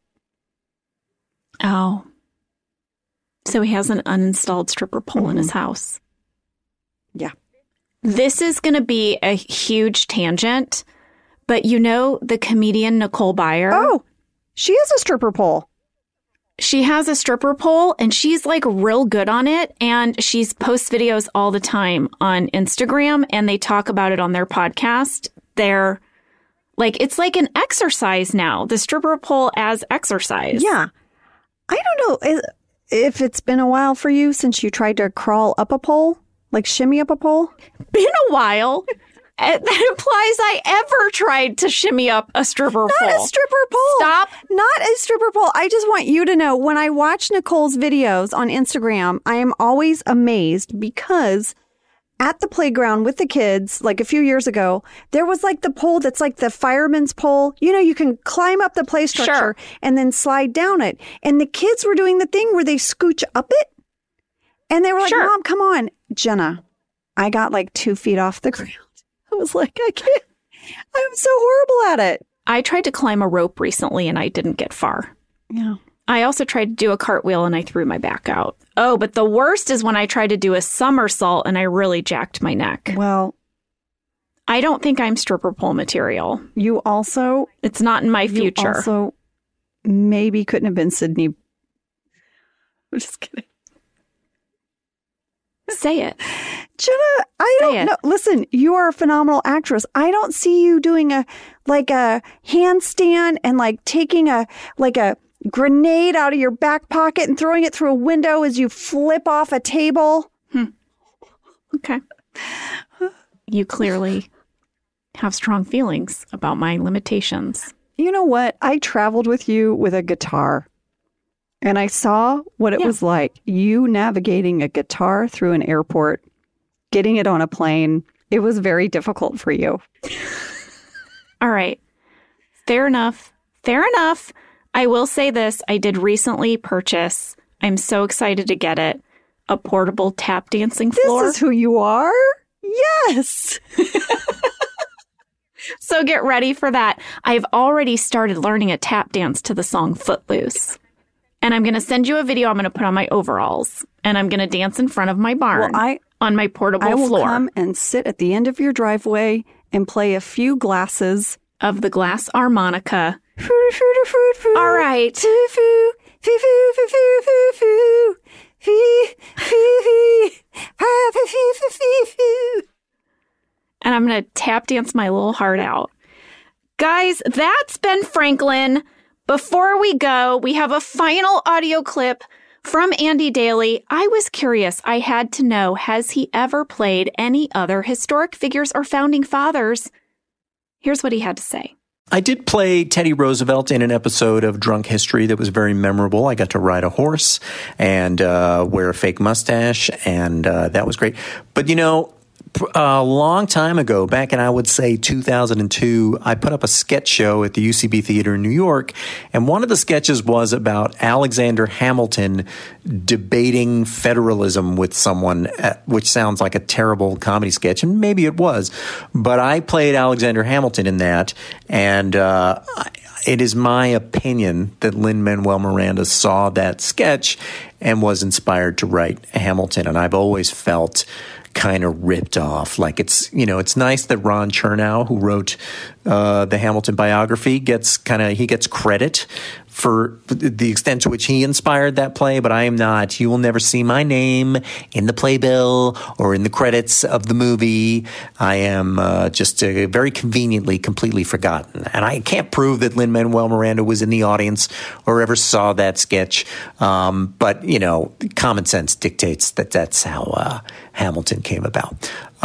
Oh. So he has an uninstalled stripper pole in his house. Yeah. This is going to be a huge tangent, but you know the comedian Nicole Byer? Oh, she has a stripper pole. She has a stripper pole and she's like real good on it. And she's posts videos all the time on Instagram and they talk about it on their podcast. They're like, it's like an exercise now, the stripper pole as exercise. Yeah. I don't know if it's been a while for you since you tried to crawl up a pole, like shimmy up a pole. Been a while. That implies I ever tried to shimmy up a stripper pole. Not a stripper pole. Stop. Not a stripper pole. I just want you to know, when I watch Nicole's videos on Instagram, I am always amazed because at the playground with the kids, like a few years ago, there was like the pole that's like the fireman's pole. You know, you can climb up the play structure and then slide down it. And the kids were doing the thing where they scooch up it. And they were like, Mom, come on. Jenna, I got like 2 feet off the ground. I was like, I can't. I'm so horrible at it. I tried to climb a rope recently and I didn't get far. Yeah. I also tried to do a cartwheel and I threw my back out. Oh, but the worst is when I tried to do a somersault and I really jacked my neck. Well, I don't think I'm stripper pole material. you also, It's not in my you future. also maybe couldn't have been Sydney. I'm just kidding. Say it. Jenna, I Say don't it. know. Listen, you are a phenomenal actress. I don't see you doing a handstand and like taking a grenade out of your back pocket and throwing it through a window as you flip off a table. Okay. You clearly have strong feelings about my limitations. You know what? I traveled with you with a guitar. And I saw what it Yeah. was like, you navigating a guitar through an airport, getting it on a plane. It was very difficult for you. All right. Fair enough. Fair enough. I will say this. I did recently purchase, I'm so excited to get it, a portable tap dancing floor. This is who you are? Yes. So get ready for that. I've already started learning a tap dance to the song Footloose. And I'm going to send you a video I'm going to put on my overalls. And I'm going to dance in front of my barn on my portable I will floor come and sit at the end of your driveway and play a few glasses. of the glass harmonica. All right. And I'm going to tap dance my little heart out. Guys, that's Ben Franklin. Before we go, we have a final audio clip from Andy Daly. I was curious. I had to know, has he ever played any other historic figures or founding fathers? Here's what he had to say. I did play Teddy Roosevelt in an episode of Drunk History that was very memorable. I got to ride a horse and wear a fake mustache, and that was great. But, you know, a long time ago, back in, I would say, 2002, I put up a sketch show at the UCB Theater in New York, and one of the sketches was about Alexander Hamilton debating federalism with someone, which sounds like a terrible comedy sketch, and maybe it was, but I played Alexander Hamilton in that, and it is my opinion that Lin-Manuel Miranda saw that sketch and was inspired to write Hamilton, and I've always felt kind of ripped off. Like, it's, you know, it's nice that Ron Chernow, who wrote the Hamilton biography, gets credit for the extent to which he inspired that play, but I am not. You will never see my name in the playbill or in the credits of the movie. I am just very conveniently completely forgotten. And I can't prove that Lin-Manuel Miranda was in the audience or ever saw that sketch. But, you know, common sense dictates that that's how Hamilton came about.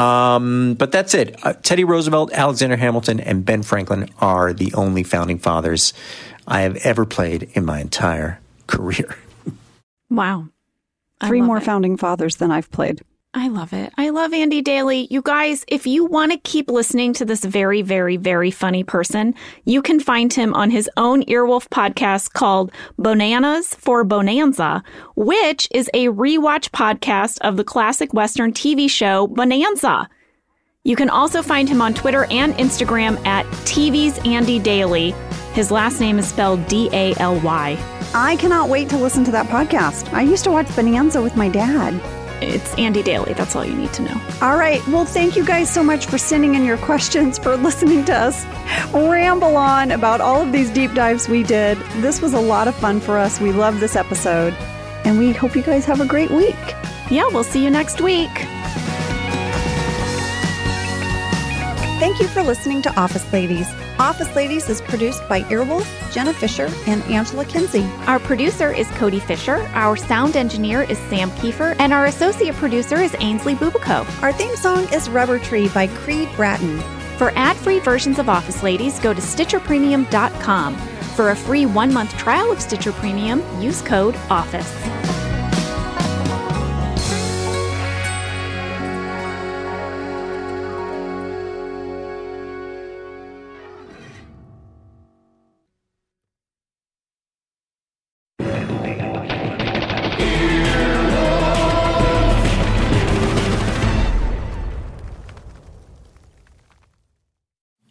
But that's it. Teddy Roosevelt, Alexander Hamilton, and Ben Franklin are the only founding fathers I have ever played in my entire career. Wow. I 3 love more it. founding fathers than I've played. I love it. I love Andy Daly. You guys, if you want to keep listening to this very, very, very funny person, you can find him on his own Earwolf podcast called Bonanas for Bonanza, which is a rewatch podcast of the classic Western TV show Bonanza. You can also find him on Twitter and Instagram at TV's Andy Daly. His last name is spelled D-A-L-Y. I cannot wait to listen to that podcast. I used to watch Bonanza with my dad. It's Andy Daly. That's all you need to know. All right. Well, thank you guys so much for sending in your questions, for listening to us ramble on about all of these deep dives we did. This was a lot of fun for us. We love this episode, and we hope you guys have a great week. Yeah, we'll see you next week. Thank you for listening to Office Ladies. Office Ladies is produced by Earwolf, Jenna Fisher, and Angela Kinsey. Our producer is Cody Fisher, our sound engineer is Sam Kiefer, and our associate producer is Ainsley Bubico. Our theme song is Rubber Tree by Creed Bratton. For ad-free versions of Office Ladies, go to StitcherPremium.com. For a free 1-month trial of Stitcher Premium, use code OFFICE.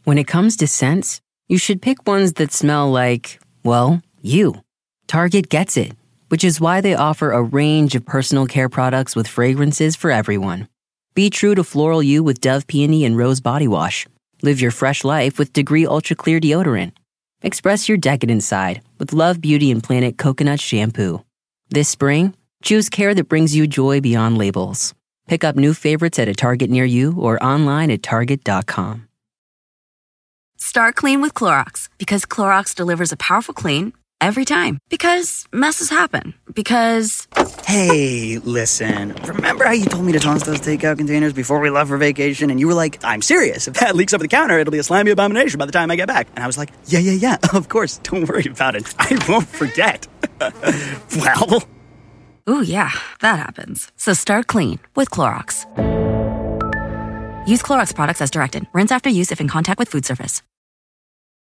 When it comes to scents, you should pick ones that smell like, well, you. Target gets it, which is why they offer a range of personal care products with fragrances for everyone. Be true to floral you with Dove Peony and Rose Body Wash. Live your fresh life with Degree Ultra Clear Deodorant. Express your decadent side with Love Beauty and Planet Coconut Shampoo. This spring, choose care that brings you joy beyond labels. Pick up new favorites at a Target near you or online at Target.com. Start clean with Clorox, because Clorox delivers a powerful clean every time. Because messes happen. Because... Hey, listen. Remember how you told me to toss those takeout containers before we left for vacation? And you were like, I'm serious. If that leaks over the counter, it'll be a slimy abomination by the time I get back. And I was like, yeah, of course. Don't worry about it. I won't forget. Well... Ooh, yeah, that happens. So start clean with Clorox. Use Clorox products as directed. Rinse after use if in contact with food surface.